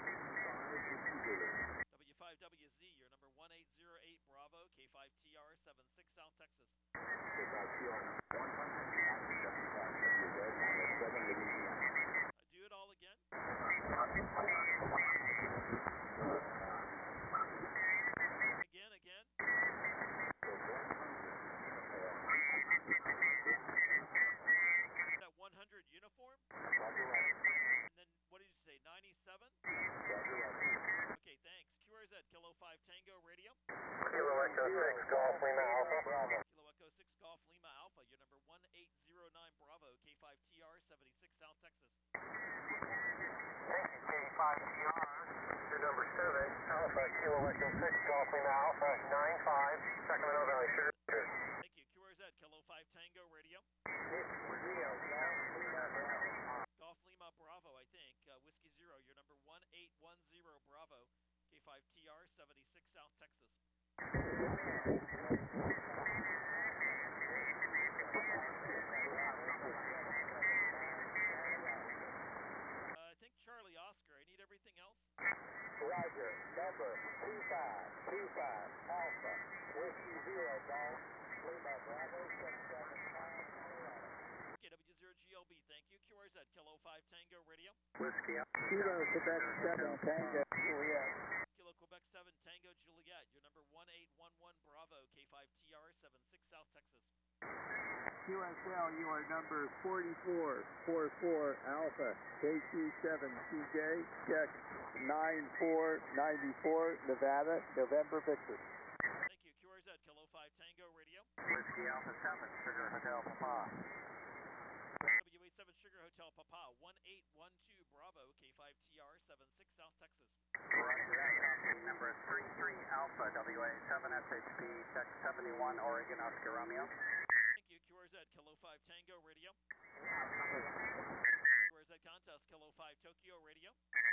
Speaker 2: W five W Z, your number one eight zero eight Bravo, K five T R seventy-six, South Texas. Uh, do it all again. Again, again. That one hundred uniform? And then, what did you say, ninety-seven? Okay, thanks. Q R Z, Kilo five Tango Radio.
Speaker 6: Kilo Echo six, Golf Lima Alpha.
Speaker 2: Kilo Echo six Golf Lima Alpha, your number one eight zero nine Bravo, K five T R seventy-six, South Texas.
Speaker 6: Thank you, K five T R. Your number seven, Alpha, Kilo Echo six, Golf Lima Alpha, nine five, Sacramento Valley, sure.
Speaker 2: Thank you. Q R Z, Kilo five Tango Radio. Golf Lima Bravo, I think. Uh, Whiskey Zero, your number one eight one zero Bravo, K five T R seventy-six, South Texas. Uh, I think Charlie Oscar. I need everything else.
Speaker 5: Roger. Number two five two five Alpha, Whiskey Zero Golf, Lima Bravo, six seven five, Colorado.
Speaker 2: K W zero G L B, thank you. Q R Z, Kilo five Tango Radio.
Speaker 5: Whiskey Alpha. Kilo Quebec seven Tango Juliet.
Speaker 2: Kilo Quebec seven Tango Juliet, your number one eight one one Bravo, K five T R seventy-six South Texas.
Speaker 5: Q S L, you are number forty-four forty-four Alpha, K Q seven C J, check nine four nine four Nevada, November Victor.
Speaker 2: Thank you. Q R Z, Kilo five Tango Radio.
Speaker 5: Whiskey Alpha seven, Sugar Hotel Papa.
Speaker 2: W A seven Sugar Hotel Papa, one eight one two Bravo, K five T R seventy-six South Texas.
Speaker 5: Roger that, copy number three three Alpha, W A seven S H P, check seventy-one Oregon, Oscar Romeo.
Speaker 2: Thank you. Q R Z, Kilo five Tango Radio. Q R Z Contest, Kilo five Tokyo Radio.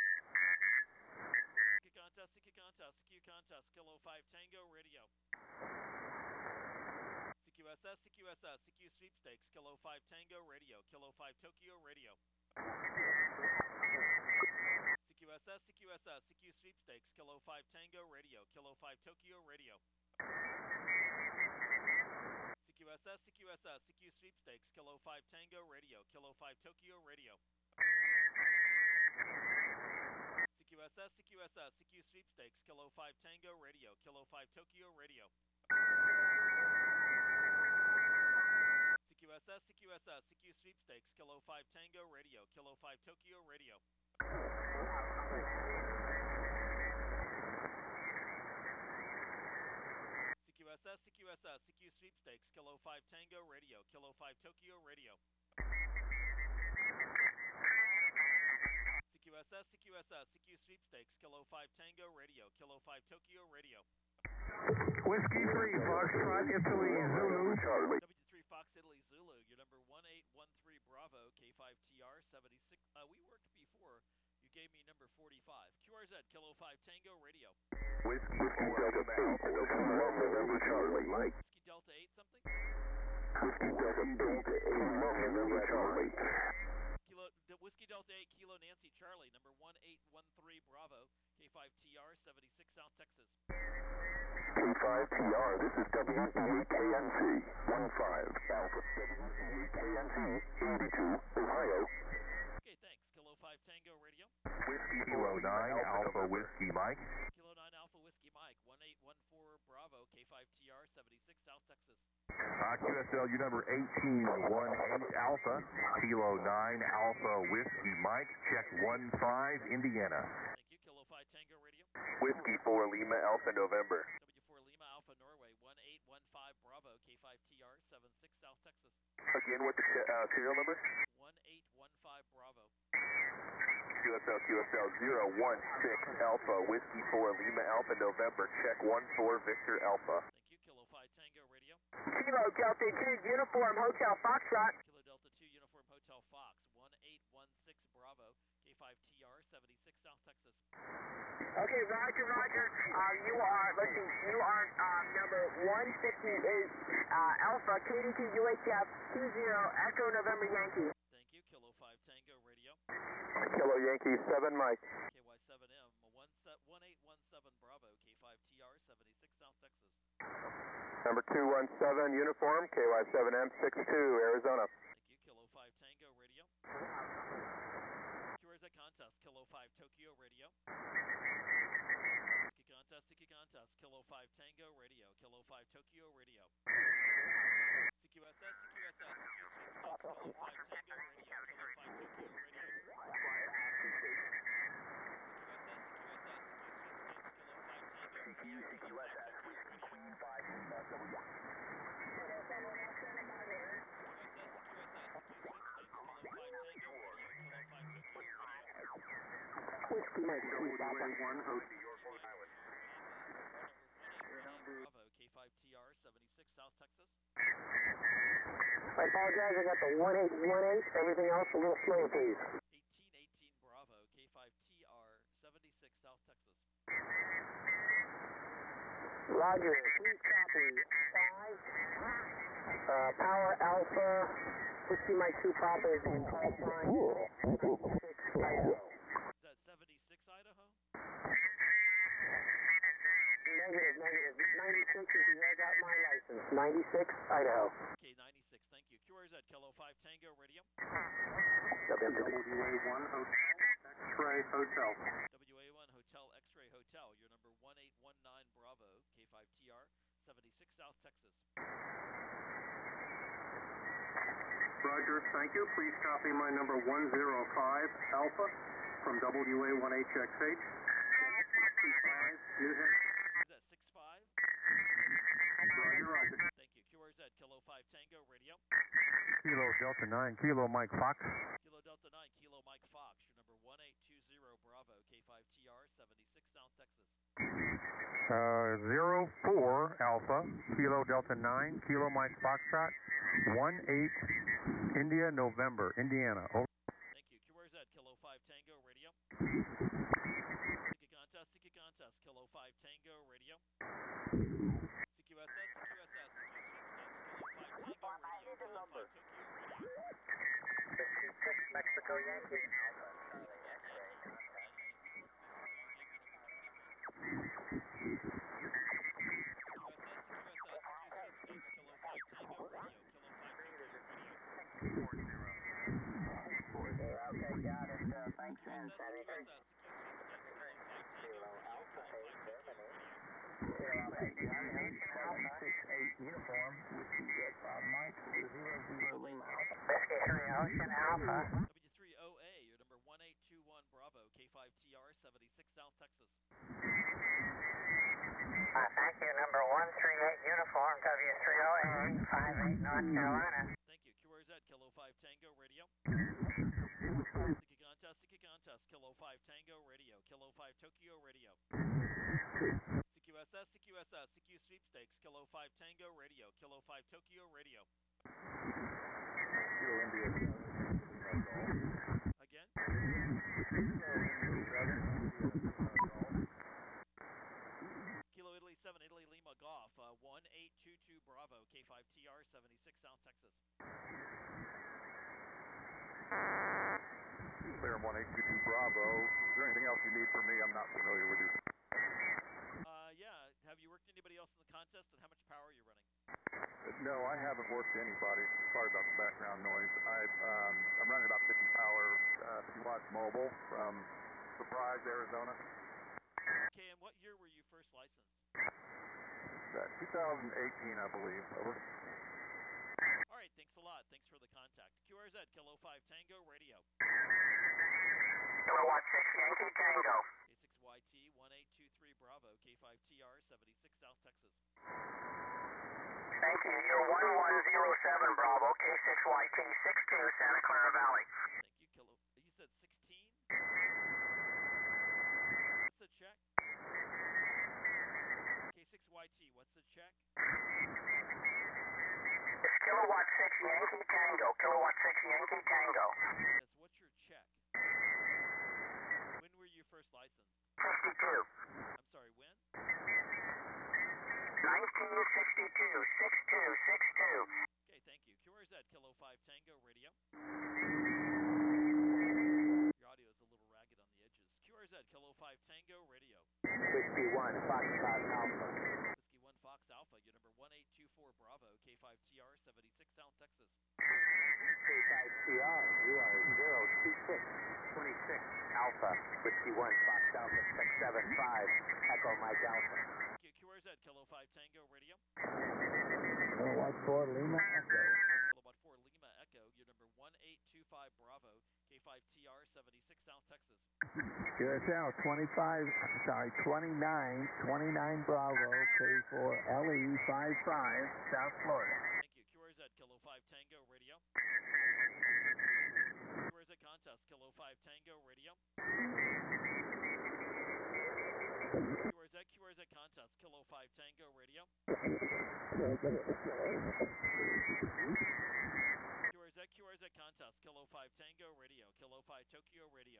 Speaker 2: Q Contest, Q Contest, Q Contest, Kilo five Tango Radio. C Q S S, C Q S S, C Q Sweepstakes, Kilo five Tango Radio, Kilo five Tokyo Radio. C Q S S, C Q S S, C Q Sweepstakes, Kilo five Tango Radio, Kilo five Tokyo Radio. C Q S S, C Q S S, C Q Sweepstakes, Kilo five Tango Radio, Kilo five Tokyo Radio. C Q S S, C Q S S, C Q Sweepstakes, Kilo five Tango Radio, Kilo five Tokyo Radio. C Q S S, C Q S S, C Q Sweepstakes, Kilo five Tango Radio, Kilo five Tokyo Radio. C Q S S, C Q S S, C Q Sweepstakes, Kilo five Tango Radio, Kilo five Tokyo Radio. C Q S S, C Q S S, C Q Sweepstakes, Kilo five Tango Radio, Kilo five Tokyo Radio.
Speaker 5: Whiskey three, Foxtrot, Italy, Zulu.
Speaker 2: W three Fox Italy Zulu, your number one eight one three Bravo, K five T R seventy-six. Uh, we worked before. You gave me number forty-five. Q R Z, Kilo five Tango Radio.
Speaker 1: Whiskey four Delta Alpha, November Charlie, Mike.
Speaker 2: Whiskey Delta eight something?
Speaker 1: Whiskey Delta Delta eight, November Charlie.
Speaker 2: Kilo, D- Whiskey Delta eight, Kilo Nancy Charlie, number one eight one three Bravo, K five T R seventy-six South Texas.
Speaker 1: K five T R, this is W E A K N C, one five Alpha, W E A K N C, eighty-two, Ohio.
Speaker 2: Okay, thanks. Kilo five Tango Radio.
Speaker 1: Whiskey Kilo nine Alpha Whiskey Mike.
Speaker 2: Kilo nine Alpha Whiskey Mike, one eight one four Bravo, K five T R seventy-six South Texas.
Speaker 1: Uh, Q S L, you number eighteen one eight Alpha, Kilo nine Alpha Whiskey Mike, check one five Indiana.
Speaker 2: Thank you. Kilo five Tango Radio.
Speaker 7: Whiskey four Lima Alpha November.
Speaker 2: W four Lima Alpha Norway, one eight one five Bravo, K five T R seventy-six South Texas.
Speaker 7: Again, what the uh, serial number?
Speaker 2: one eight one five Bravo.
Speaker 7: Q S L, Q S L zero one six Alpha, Whiskey four Lima Alpha November, check one four Victor Alpha.
Speaker 2: Thank you. Kilo five Tango Radio.
Speaker 6: Kilo Delta two Uniform Hotel Foxtrot.
Speaker 2: Kilo Delta two Uniform Hotel Fox, one eight one six Bravo, K five T R seventy-six South Texas.
Speaker 6: Okay, Roger, Roger. Uh, you are, let's see, you are um, number one fifty-eight uh, Alpha, K D two U H F two zero Echo November Yankee.
Speaker 2: Thank you. Kilo five Tango Radio.
Speaker 7: Kilo Yankee seven Mike.
Speaker 2: K Y seven M, one eight one seven Bravo, K five T R seventy-six South Texas.
Speaker 7: Number two one seven Uniform, K Y seven M six two Arizona.
Speaker 2: Thank you. Kilo five Tango Radio. Q R Z Contest, Kilo five Tokyo Radio. Sticky Contest, Sticky Contest, Kilo five Tango Radio, Kilo five Tokyo Radio. C Q S S, C Q S S, C Q Sweepstakes, Kilo five Tango Radio, Kilo five Tokyo Radio. C Q S S, C Q S S, C Q Sweepstakes, Kilo five Tango Radio, Kilo five Tokyo Radio.
Speaker 6: Whiskey Mike two Papa.
Speaker 2: Bravo, K five T R seventy-six South Texas.
Speaker 6: I apologize, I got the one eight one eight, everything else a little slow, please.
Speaker 2: eighteen eighteen Bravo, K five T R seventy-six South Texas.
Speaker 6: Roger, please copy. Five. Uh, Power Alpha, Whiskey Mike two Papa is in call sign seventy-six Idaho.
Speaker 2: Is that seventy-six Idaho?
Speaker 6: ninety-six, Idaho.
Speaker 2: K ninety-six, thank you. Q R Z, Kilo five Tango Radio.
Speaker 5: W A one Hotel, X-Ray Hotel.
Speaker 2: W A one Hotel X-Ray Hotel, your number one eight one nine Bravo, K five T R, seventy-six South Texas.
Speaker 5: Roger, thank you. Please copy my number one zero five Alpha from W A one H X H. sixty-five, New Hampshire.
Speaker 2: Is that six five?
Speaker 5: Roger, roger.
Speaker 2: Thank you. Q R Z, Kilo five Tango Radio.
Speaker 4: Kilo Delta nine, Kilo Mike Fox.
Speaker 2: Kilo Delta nine, Kilo Mike Fox, your number one eight two zero Bravo, K five T R, seventy-six South Texas.
Speaker 4: Uh, zero four Alpha, Kilo Delta nine, Kilo Mike Foxtrot, one eight India November, Indiana. Over.
Speaker 2: Thank you. Q R Z, Kilo five Tango Radio. Siki Contest, Siki Contest, Kilo five Tango Radio. C Q S S, C Q S S, C Q Sweepstakes, Kilo five Tango Radio, Kilo five Tokyo Radio.
Speaker 6: fifty-six, Mexico Yankee. Okay, got it. Uh, thanks, man. Uniform, Mike, zero zero Lima Alpha. Whiskey three Ocean Alpha.
Speaker 2: W three O A, your number one eight two one Bravo, K five T R, seventy-six South Texas.
Speaker 6: Uh, thank you, number one three eight Uniform, W three O A, five eight North Carolina.
Speaker 2: Thank you. Q R Z, Kilo five Tango Radio. Siki Contest, Siki Contest, Kilo five Tango Radio, Kilo five Tokyo Radio. C Q S S, C Q S S, C Q Sweepstakes, Kilo five Tango Radio, Kilo five Tokyo Radio. Again? Kilo Italy seven, Italy Lima Golf, uh, one eight two two Bravo, K five T R, seventy-six South Texas.
Speaker 1: Clear one eight two two Bravo. Is there anything else you need from me? I'm not familiar with you.
Speaker 2: Uh, yeah. Have you worked anybody else in the contest, and how much power are you running?
Speaker 1: No, I haven't worked anybody. Sorry about the background noise. I, um, I'm running about fifty power, uh, fifty watts mobile from Surprise, Arizona.
Speaker 2: Okay, and what year were you first licensed?
Speaker 1: Uh, twenty eighteen, I believe. Over.
Speaker 2: All right, thanks a lot. Thanks for the contact. Q R Z, Kilo five Tango Radio.
Speaker 6: Kilowatt six Yankee Tango.
Speaker 2: K six Y T, one eight two three Bravo, K five T R, seventy-six South Texas.
Speaker 6: Thank you. You're one one zero seven Bravo, K six Y T, six two, Santa Clara Valley.
Speaker 2: Thank you, Kilo. You said sixteen? What's the check? K six Y T, what's the check?
Speaker 6: It's Kilowatt six Yankee Tango, Kilowatt six Yankee Tango.
Speaker 2: That's what's your check? When were you first licensed?
Speaker 6: fifty-two.
Speaker 2: I'm sorry, when?
Speaker 6: nineteen sixty-two, six two, six two.
Speaker 2: Okay, thank you. Q R Z, Kilo five Tango Radio. Your audio is a little ragged on the edges. Q R Z, Kilo five Tango Radio.
Speaker 6: Whiskey one, Foxtrot Alpha.
Speaker 2: Whiskey one Fox Alpha, your number one eight two four Bravo, K five T R, seventy-six South Texas.
Speaker 6: K five T R, you are zero two six, twenty-six Alpha. Whiskey one, Fox Alpha, six seven five, Echo Mike Alpha.
Speaker 2: Thank you. Q R Z, Kilo five Tango Radio.
Speaker 3: Kilowatt four Lima Echo.
Speaker 2: Kilowatt four Lima Echo, your number one eight two five Bravo, K five T R, seventy-six South Texas.
Speaker 3: Q S L twenty-five, sorry, twenty-nine, twenty-nine Bravo, K four L E five five, South Florida.
Speaker 2: Thank you. Q R Z, Kilo five Tango Radio. Q R Z Contest, Kilo five Tango Radio. Q R Z, Q R Z Contest, Kilo five Tango Radio. Q R Z, Q R Z Contest, Kilo five Tango Radio, Kilo five Tokyo Radio.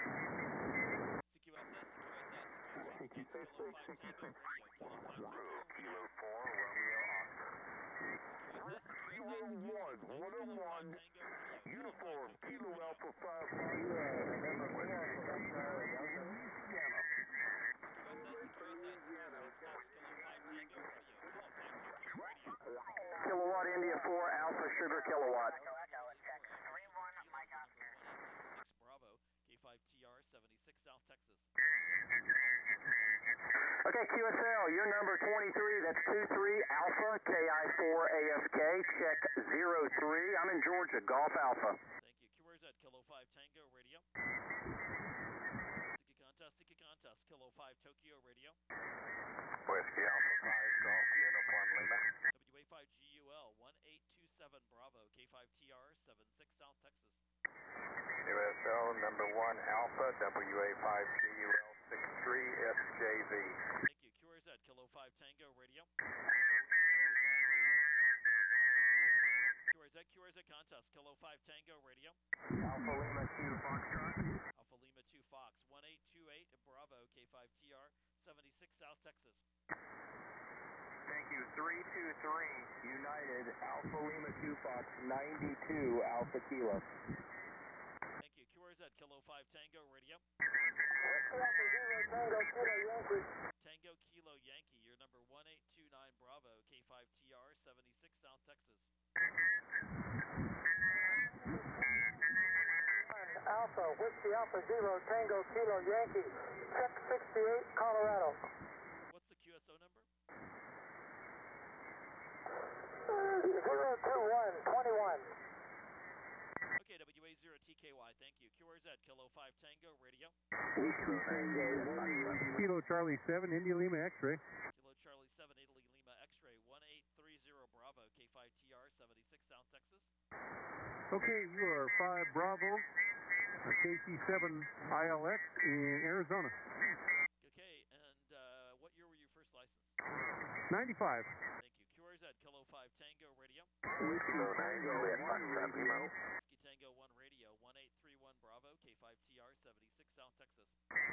Speaker 2: C Q S S, C Q S S, C Q Sweepstakes, Kilo five Tango Radio, Kilo five Tokyo Radio.
Speaker 1: four Romeo Oscar.
Speaker 2: C Q S S, C Q S S, C Q Sweepstakes, Kilo five Tango Radio, Kilo five Tokyo
Speaker 1: Kilo
Speaker 2: Radio.
Speaker 1: Alpha five five. November one eight Indiana.
Speaker 2: C Q S S, C Q S S, C Q Sweepstakes, Kilo five Tango Radio, Kilo five Tokyo Radio.
Speaker 6: India four, Alpha Sugar Kilowatt.
Speaker 2: Bravo, K five T R seventy-six South Texas.
Speaker 6: Okay, Q S L, you're number twenty-three, that's two three Alpha, K I four A F K, check zero three. I'm in Georgia, Golf Alpha.
Speaker 2: Thank you. Q R Z, Kilo five Tango Radio. Sticky contest, sticky contest, Kilo five Tokyo Radio.
Speaker 1: Whiskey Alpha five, Golf Uniform Lima.
Speaker 2: W A five G U L one eight two seven Bravo, K five T R seventy-six South Texas.
Speaker 1: U S L number one Alpha, W A five G U L six three S J V.
Speaker 2: Thank you. Q R Z, Kilo five Tango Radio. Q R Z, Q R Z contest, Kilo five Tango Radio.
Speaker 1: Alpha Lima two Foxtrot.
Speaker 2: Alpha Lima two Fox, one eight two eight Bravo, K five T R seventy-six South Texas.
Speaker 1: Thank you. three two three United, Alpha Lima two Fox, ninety-two Alpha Kilo.
Speaker 2: Thank you. Q R Z, Kilo five Tango Radio. Tango Kilo Yankee, you're number one eight two nine Bravo, K five T R seventy-six South Texas.
Speaker 11: Alpha, Whiskey Alpha Zero, Tango Kilo Yankee, check sixty-eight, Colorado.
Speaker 2: What's the Q S O number?
Speaker 11: zero two one, twenty-one.
Speaker 2: Okay, W A zero T K Y, thank you. Q R Z, Kilo five Tango Radio.
Speaker 4: Kilo Charlie seven, India Lima X-ray.
Speaker 2: Kilo Charlie seven, Italy Lima X-ray, one eight three zero Bravo, K five T R seventy-six South Texas.
Speaker 4: Okay, you are five Bravo, K C seven I L X in Arizona.
Speaker 2: Okay, and uh, what year were you first licensed?
Speaker 4: ninety-five.
Speaker 2: Thank you. Q R Z, Kilo five Tango Radio.
Speaker 1: Kilo nine Juliet Foxtrot Lima.
Speaker 2: Whiskey Tango one Radio, one eight three one Bravo, K five T R seventy-six South Texas.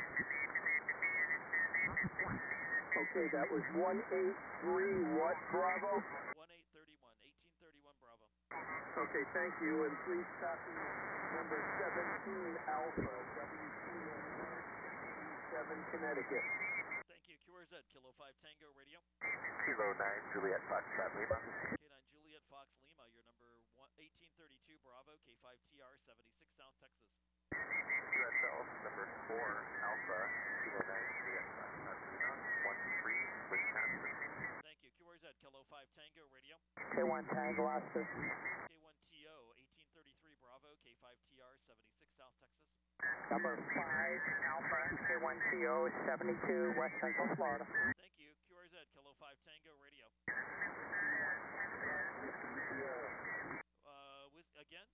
Speaker 5: Okay, that was one eight three what, Bravo?
Speaker 2: one eight three one, eighteen thirty-one Bravo.
Speaker 5: Okay, thank you, and please copy number seventeen Alpha, W T seven Connecticut.
Speaker 2: Thank you. Q R Z, Kilo five Tango Radio.
Speaker 1: Kilo nine Juliet Foxtrot Lima.
Speaker 2: K nine Juliet Fox Lima, your number one, eighteen thirty-two Bravo, K five T R seventy-six South Texas.
Speaker 1: U S L number four Alpha, Kilo nine Juliet Foxtrot Lima, one three Wisconsin.
Speaker 2: Thank you. Q R Z, Kilo five Tango Radio.
Speaker 11: K one Tango Oscar.
Speaker 2: K one T O, eighteen thirty-three Bravo, K five T R seventy-six South Texas.
Speaker 11: Number five Alpha, K one T O, seventy-two West Central Florida.
Speaker 2: Thank you. Q R Z, Kilo five Tango Radio. Uh, with, again?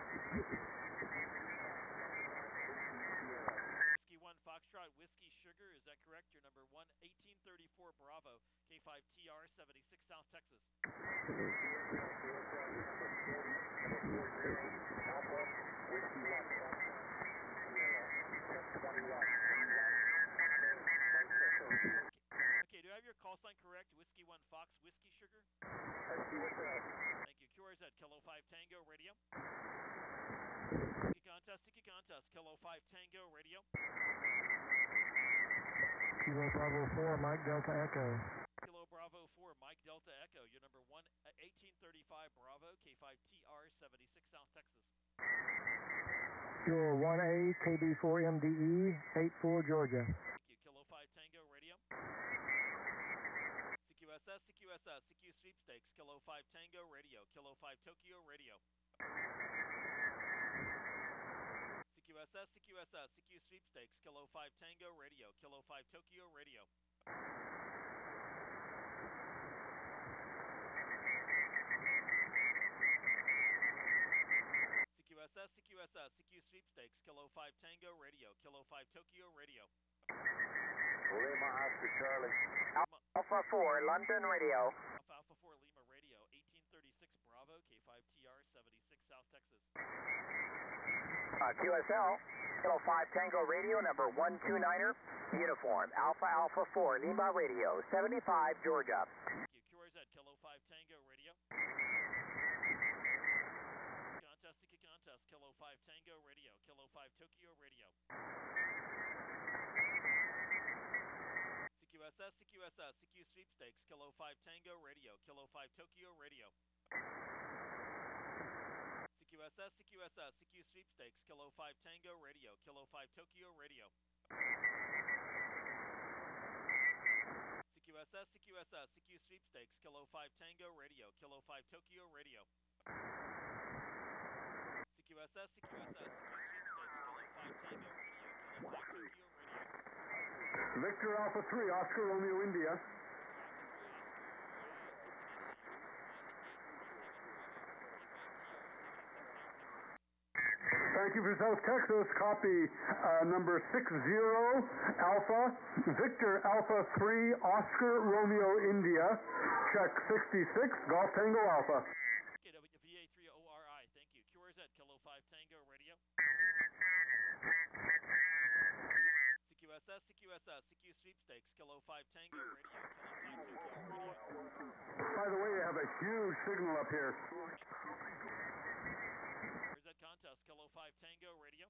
Speaker 2: Whiskey one Foxtrot, Whiskey Sugar, is that correct? Your number one, eighteen thirty-four Bravo, K five T R seventy-six South Texas. Okay, do I have your call sign correct? Whiskey one Fox, Whiskey Sugar? Thank you. Q R Z, Kilo five Tango Radio. Sticky contest, sticky contest, Kilo five Tango Radio.
Speaker 11: Kilo Bravo four, Mike Delta Echo.
Speaker 2: Kilo Bravo four, Mike Delta Echo, your number one, eighteen thirty-five Bravo, K five T R seventy-six South Texas.
Speaker 11: Fuel one A, K B four M D E, eight four Georgia.
Speaker 2: Thank you. Kilo five Tango Radio. C Q S S, C Q S S, C Q Sweepstakes, Kilo five Tango Radio, Kilo five Tokyo Radio. C Q S S, C Q S S, C Q Sweepstakes, Kilo five Tango Radio, Kilo five Tokyo Radio. C Q S S, C Q S S, C Q Sweepstakes, Kilo five Tango Radio, Kilo five Tokyo Radio.
Speaker 1: Lima Oscar Charlie.
Speaker 6: Alpha four, London Radio.
Speaker 2: Alpha Alpha four Lima Radio, eighteen thirty-six Bravo, K five T R seventy-six South Texas.
Speaker 6: Uh, Q S L, Kilo five Tango Radio, number one two niner, uniform, Alpha Alpha four Lima Radio, seventy-five Georgia.
Speaker 2: Thank you. Q R Z, Kilo five Tango Radio. Contest, Sticky contest, Kilo five Tango Radio, Kilo five Tokyo Radio. C Q S S, C Q S S, C Q Sweepstakes, Kilo five Tango Radio, Kilo five Tokyo Radio. C Q S S, C Q S S, C Q Sweepstakes, Kilo five Tango Radio, Kilo five Tokyo Radio. C Q S S, C Q S S, C Q Sweepstakes, Kilo five Tango Radio, Kilo five Tokyo Radio. C Q S S, C Q S S, C Q Sweepstakes, Kilo five Tango Radio, Kilo five Tokyo Radio.
Speaker 10: Victor Alpha three, Oscar Romeo India. Thank you for South Texas. Copy uh, number six zero Alpha, Victor Alpha three, Oscar Romeo India. Check sixty-six, Golf Tango Alpha.
Speaker 2: Okay, W V A three O R I, thank you. Q R Z, Kilo five Tango Radio. C Q S S, C Q S S, C Q Sweepstakes, Kilo five Tango Radio, Kilo five Tokyo Radio.
Speaker 10: By the way, you have a huge signal up here.
Speaker 2: Contest, Kilo five Tango Radio.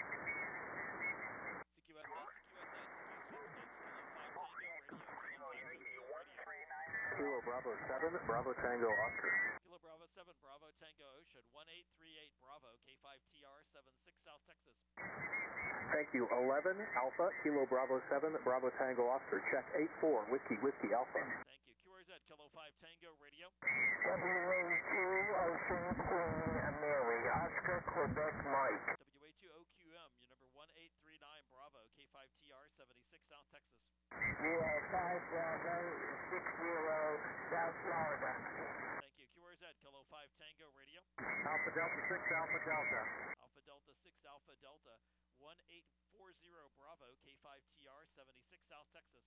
Speaker 2: C Q S S, C Q S S, C Q Sweepstakes, Kilo five Tango Radio, Kilo five Tokyo Radio.
Speaker 7: Kilo Bravo seven, Bravo Tango Oscar.
Speaker 2: Kilo Bravo seven, Bravo Tango Ocean, one eight three eight Bravo, K five T R seven six South Texas.
Speaker 7: Thank you. eleven Alpha, Kilo Bravo seven, Bravo Tango Oscar. Check eight four, Whiskey Whiskey Alpha.
Speaker 2: Thank you. Q R Z, Kilo five Tango Radio.
Speaker 6: W A two Ocean Queen Mary, Oscar Quebec Mike.
Speaker 2: W A two O Q M, your number one eight three nine Bravo, K five T R seventy-six South Texas.
Speaker 6: U S five Bravo six zero South Florida.
Speaker 2: Thank you. Q R Z, Kilo five Tango Radio.
Speaker 4: Alpha Delta six, Alpha Delta.
Speaker 2: Alpha Delta six, Alpha Delta, one eight four zero Bravo, K five T R seventy-six South Texas.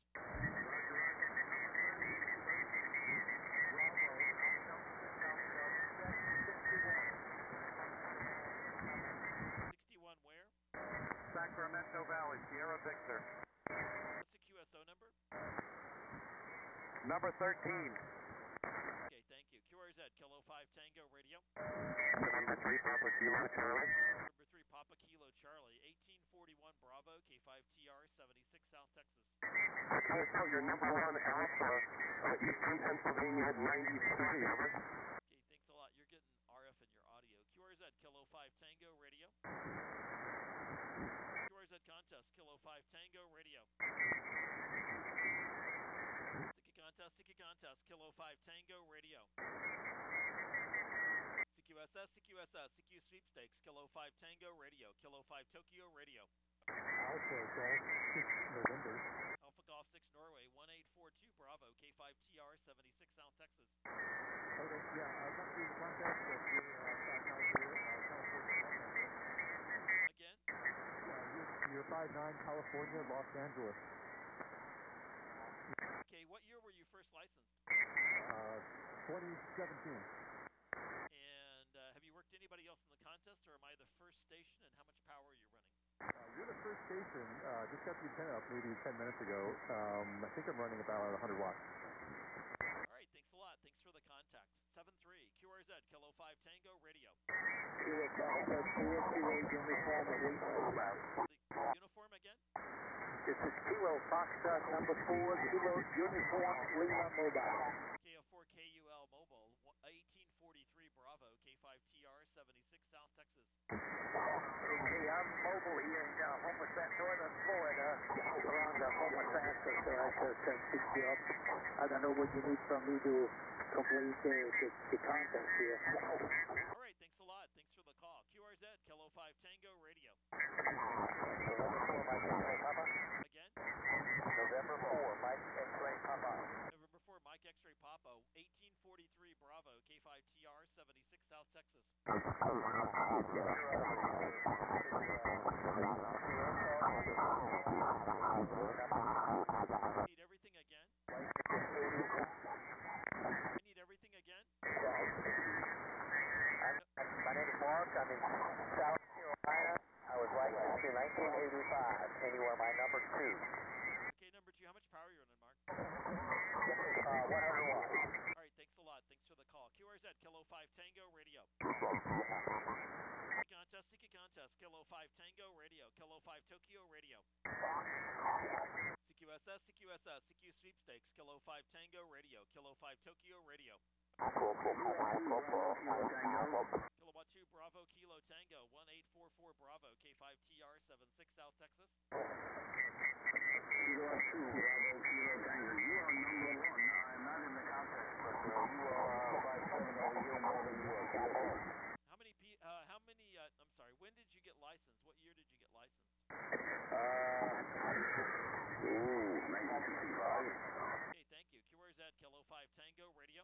Speaker 2: sixty-one where?
Speaker 4: Sacramento Valley, Sierra Victor.
Speaker 2: What's the Q S O number?
Speaker 4: Number thirteen.
Speaker 2: Okay, thank you. Q R Z, Kilo five Tango Radio.
Speaker 7: Number three, Papa Kilo Charlie.
Speaker 2: Number three, Papa Kilo Charlie, eighteen forty-one Bravo, K five T R seventy-six South Texas.
Speaker 7: Okay, so your number one Alpha, uh, Eastern Pennsylvania ninety-three, over.
Speaker 2: Okay, thanks a lot. You're getting R F in your audio. Q R Z, Kilo five Tango Radio. Q R Z Contest, Kilo five Tango Radio. Sticky Contest, Sticky Contest, Kilo five Tango Radio. C Q S S, C Q S S, C Q Sweepstakes, Kilo five Tango Radio, Kilo five Tokyo Radio.
Speaker 3: Alpha Golf six November.
Speaker 2: Alpha Golf six Norway, one eight four two Bravo, K five T R seventy-six South Texas.
Speaker 3: Okay, yeah, I'd like to contact with your uh, five nine here, uh, California, Los Angeles.
Speaker 2: Again?
Speaker 3: Uh, your five nine California, Los Angeles.
Speaker 2: Okay, what year were you first licensed?
Speaker 3: Uh, twenty seventeen.
Speaker 2: And uh, have you worked anybody else in the contest, or am I the first station, and how much power are you running?
Speaker 3: Uh, you're the first station. Uh, just got the antenna up maybe ten minutes ago. Um, I think I'm running about one hundred watts.
Speaker 2: All right, thanks a lot. Thanks for the contact. seven three, Q R Z, Kilo five Tango Radio.
Speaker 6: Kilo Alpha four two eight Uniform Lima Mobile.
Speaker 2: The uniform again?
Speaker 6: This is Kilo Foxtrot number four, Kilo Uniform Lima Mobile.
Speaker 2: K F four K U L Mobile, eighteen forty-three Bravo, K five T R seventy-six South Texas.
Speaker 6: Okay, I'm mobile here in uh, Homicide, northern Florida, around the Homicide, so I just uh, pick you up. I don't know what you need from me to complete the, the, the contest here.
Speaker 2: All right, thanks a lot. Thanks for the call. Q R Z, Kilo five Tango Radio. Again?
Speaker 6: November four, Mike X-Ray Papa.
Speaker 2: November four, Mike X-Ray Papa, eighteen forty-three Bravo, K five T R seventy-six South Texas. Need everything again? I need everything again?
Speaker 6: My name is Mark. I'm in South Carolina. I was licensed in nineteen eighty-five, and you are my number two.
Speaker 2: Okay, number two. How much power are you running, Mark?
Speaker 6: Uh, one hundred watts.
Speaker 2: All right, thanks a lot. Thanks for the call. Q R Z, Kilo five Tango Radio. Sticky Contest, Sticky Contest, Kilo five Tango Radio, Kilo five Tokyo Radio. C Q S S, C Q S S, C Q Sweepstakes, Kilo five Tango Radio, Kilo five Tokyo Radio. Kilowatt two Bravo Kilo Tango, one eight four four Bravo, K five T R seventy-six South Texas.
Speaker 9: Kilowatt two Bravo Kilo Tango, you are number one. I'm not in the contest, but uh, you are five seven over here more than you are.
Speaker 2: How many, P, uh, how many, uh, I'm sorry, when did you get licensed? What year did you get licensed?
Speaker 9: Uh, ooh, nineteen sixty-five.
Speaker 2: Okay, thank you. Q R Z Kilo five Tango Radio.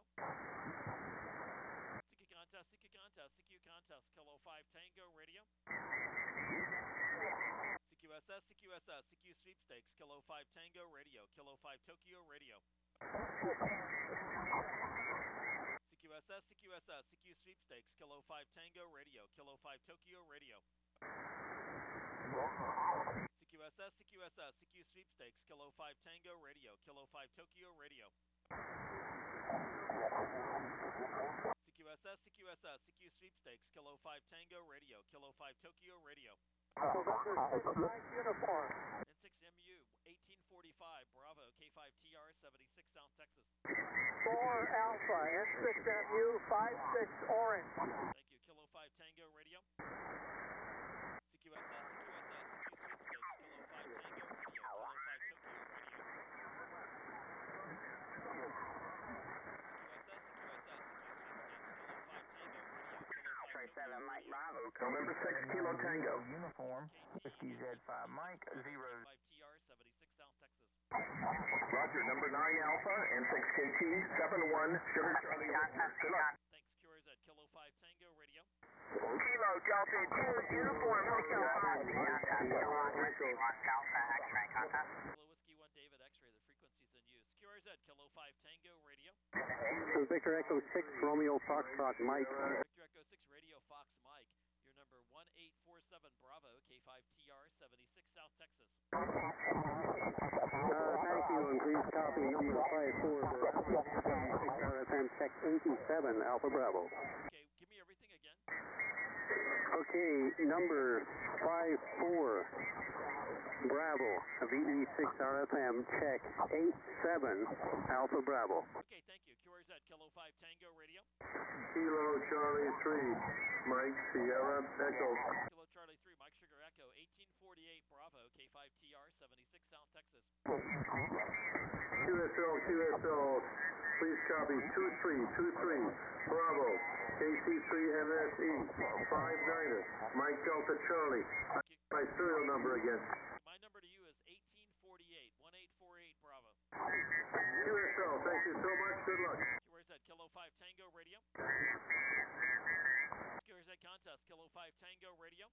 Speaker 2: C Q contest, C Q contest, C Q contest, Kilo five Tango Radio. C Q S S, C Q S S, C Q Sweepstakes, Kilo five Tango Radio, Kilo five Tokyo Radio. C Q S S, C Q S S, C Q Sweepstakes, Kilo five Tango Radio, Kilo five Tokyo Radio. C Q S S, C Q S S, C Q Sweepstakes, Kilo five Tango Radio, Kilo five Tokyo Radio. C Q S S, C Q S S, C Q Sweepstakes, Kilo five Tango Radio, Kilo five Tokyo Radio.
Speaker 11: Uniform.
Speaker 2: N six M U eighteen forty-five Bravo, K five T R seventy-six South Texas.
Speaker 11: four Alpha, N six M U five six Orange.
Speaker 2: Thank you. Kilo five Tango Radio. C Q S S, C Q S S, C Q Sweepstakes, Kilo five Tango Radio, Kilo five Tokyo Radio.
Speaker 9: seven Mike Bravo, November six Kilo Tango.
Speaker 12: Uniform, Whiskey Z five Mike, zero.
Speaker 2: five T R seventy-six South Texas.
Speaker 9: Roger, number nine Alpha and six K T, seven one Sugar Charlie. Good luck.
Speaker 2: Thanks, Q R Z Kilo five Tango Radio.
Speaker 9: Kilo Delta two, uniform, Hotel five.
Speaker 2: Kilo Whiskey one David X-ray, the frequency's in use. Q R Z Kilo five Tango Radio.
Speaker 5: Victor Echo six, Romeo Foxtrot Mike.
Speaker 2: Victor Echo six Radio Fox Mike. Your number one eight four seven Bravo, K five T R seventy-six South Texas.
Speaker 5: Uh, thank you, and please copy number five four for seventy-six R F M, check eighty-seven Alpha Bravo.
Speaker 2: Okay, give me everything again.
Speaker 5: Okay, number five four Bravo, V E six R F M, check eight seven Alpha Bravo.
Speaker 2: Okay, thank you. Q R Z Kilo five Tango Radio.
Speaker 1: Kilo Charlie three, Mike Sierra Echo.
Speaker 2: Kilo Charlie three, Mike Sugar Echo, eighteen forty-eight Bravo, K five T R seventy-six South Texas.
Speaker 1: Q S L, Q S L, please copy two three two three Bravo, K C three M S E, five niner, Mike Delta Charlie. My serial number again.
Speaker 2: My number to you is eighteen forty-eight, one eight four eight Bravo.
Speaker 1: Q S L, thank you so much. Good luck.
Speaker 2: Q R Z Kilo five Tango Radio. Q R Z contest Kilo five Tango Radio.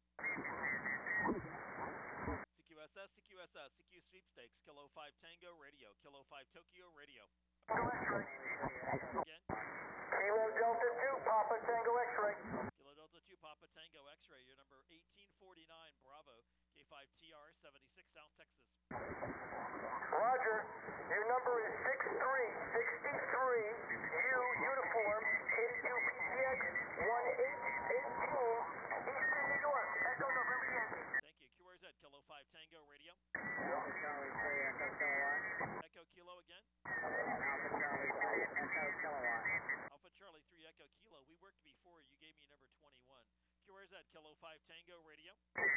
Speaker 2: C Q S S, C Q S S, C Q Sweepstakes, Kilo five Tango Radio, Kilo five Tokyo Radio. Again.
Speaker 11: Kilo Delta two, Papa Tango X-ray.
Speaker 2: Kilo Delta two, Papa Tango X-ray. Your number eighteen forty-nine Bravo, K five T R seventy-six South Texas.
Speaker 11: Roger. Your number is six three six three U Uniform K two P T X one eight one eight Eastern New York. Echo November Yankee.
Speaker 2: Thank you. Q R Z Kilo five Tango Radio.
Speaker 6: Alpha Charlie three, Echo Kilowatt.
Speaker 2: Echo Kilo again.
Speaker 6: Alpha Charlie three, Echo Kilowatt.
Speaker 2: Alpha Charlie three Echo Kilo. We worked before. You gave me number twenty-one. Q R Z Kilo five Tango Radio.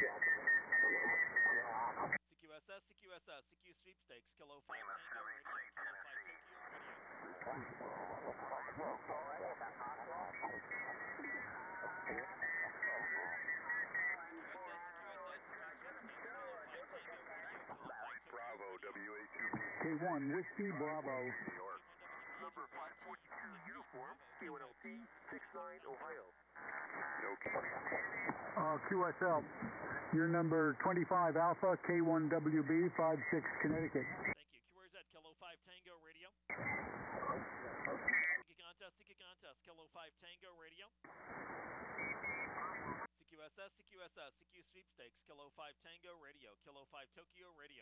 Speaker 2: C Q S S, C Q S S, C Q Sweepstakes, Kilo five Tango Radio, Kilo five Tokyo Radio.
Speaker 1: Bravo, W A two B.
Speaker 3: K one, Whiskey Bravo.
Speaker 1: New York. Number five forty-two uniform, Q N L T six nine Ohio. Okay.
Speaker 10: Uh, Q S L, your number twenty-five Alpha, K one W B, five six Connecticut.
Speaker 2: Thank you. Q R Z Kilo five Tango Radio. Sticky contest, sticky contest, Kilo five Tango Radio. C Q S S, C Q S S, C Q Sweepstakes, Kilo five Tango Radio, Kilo five Tokyo Radio.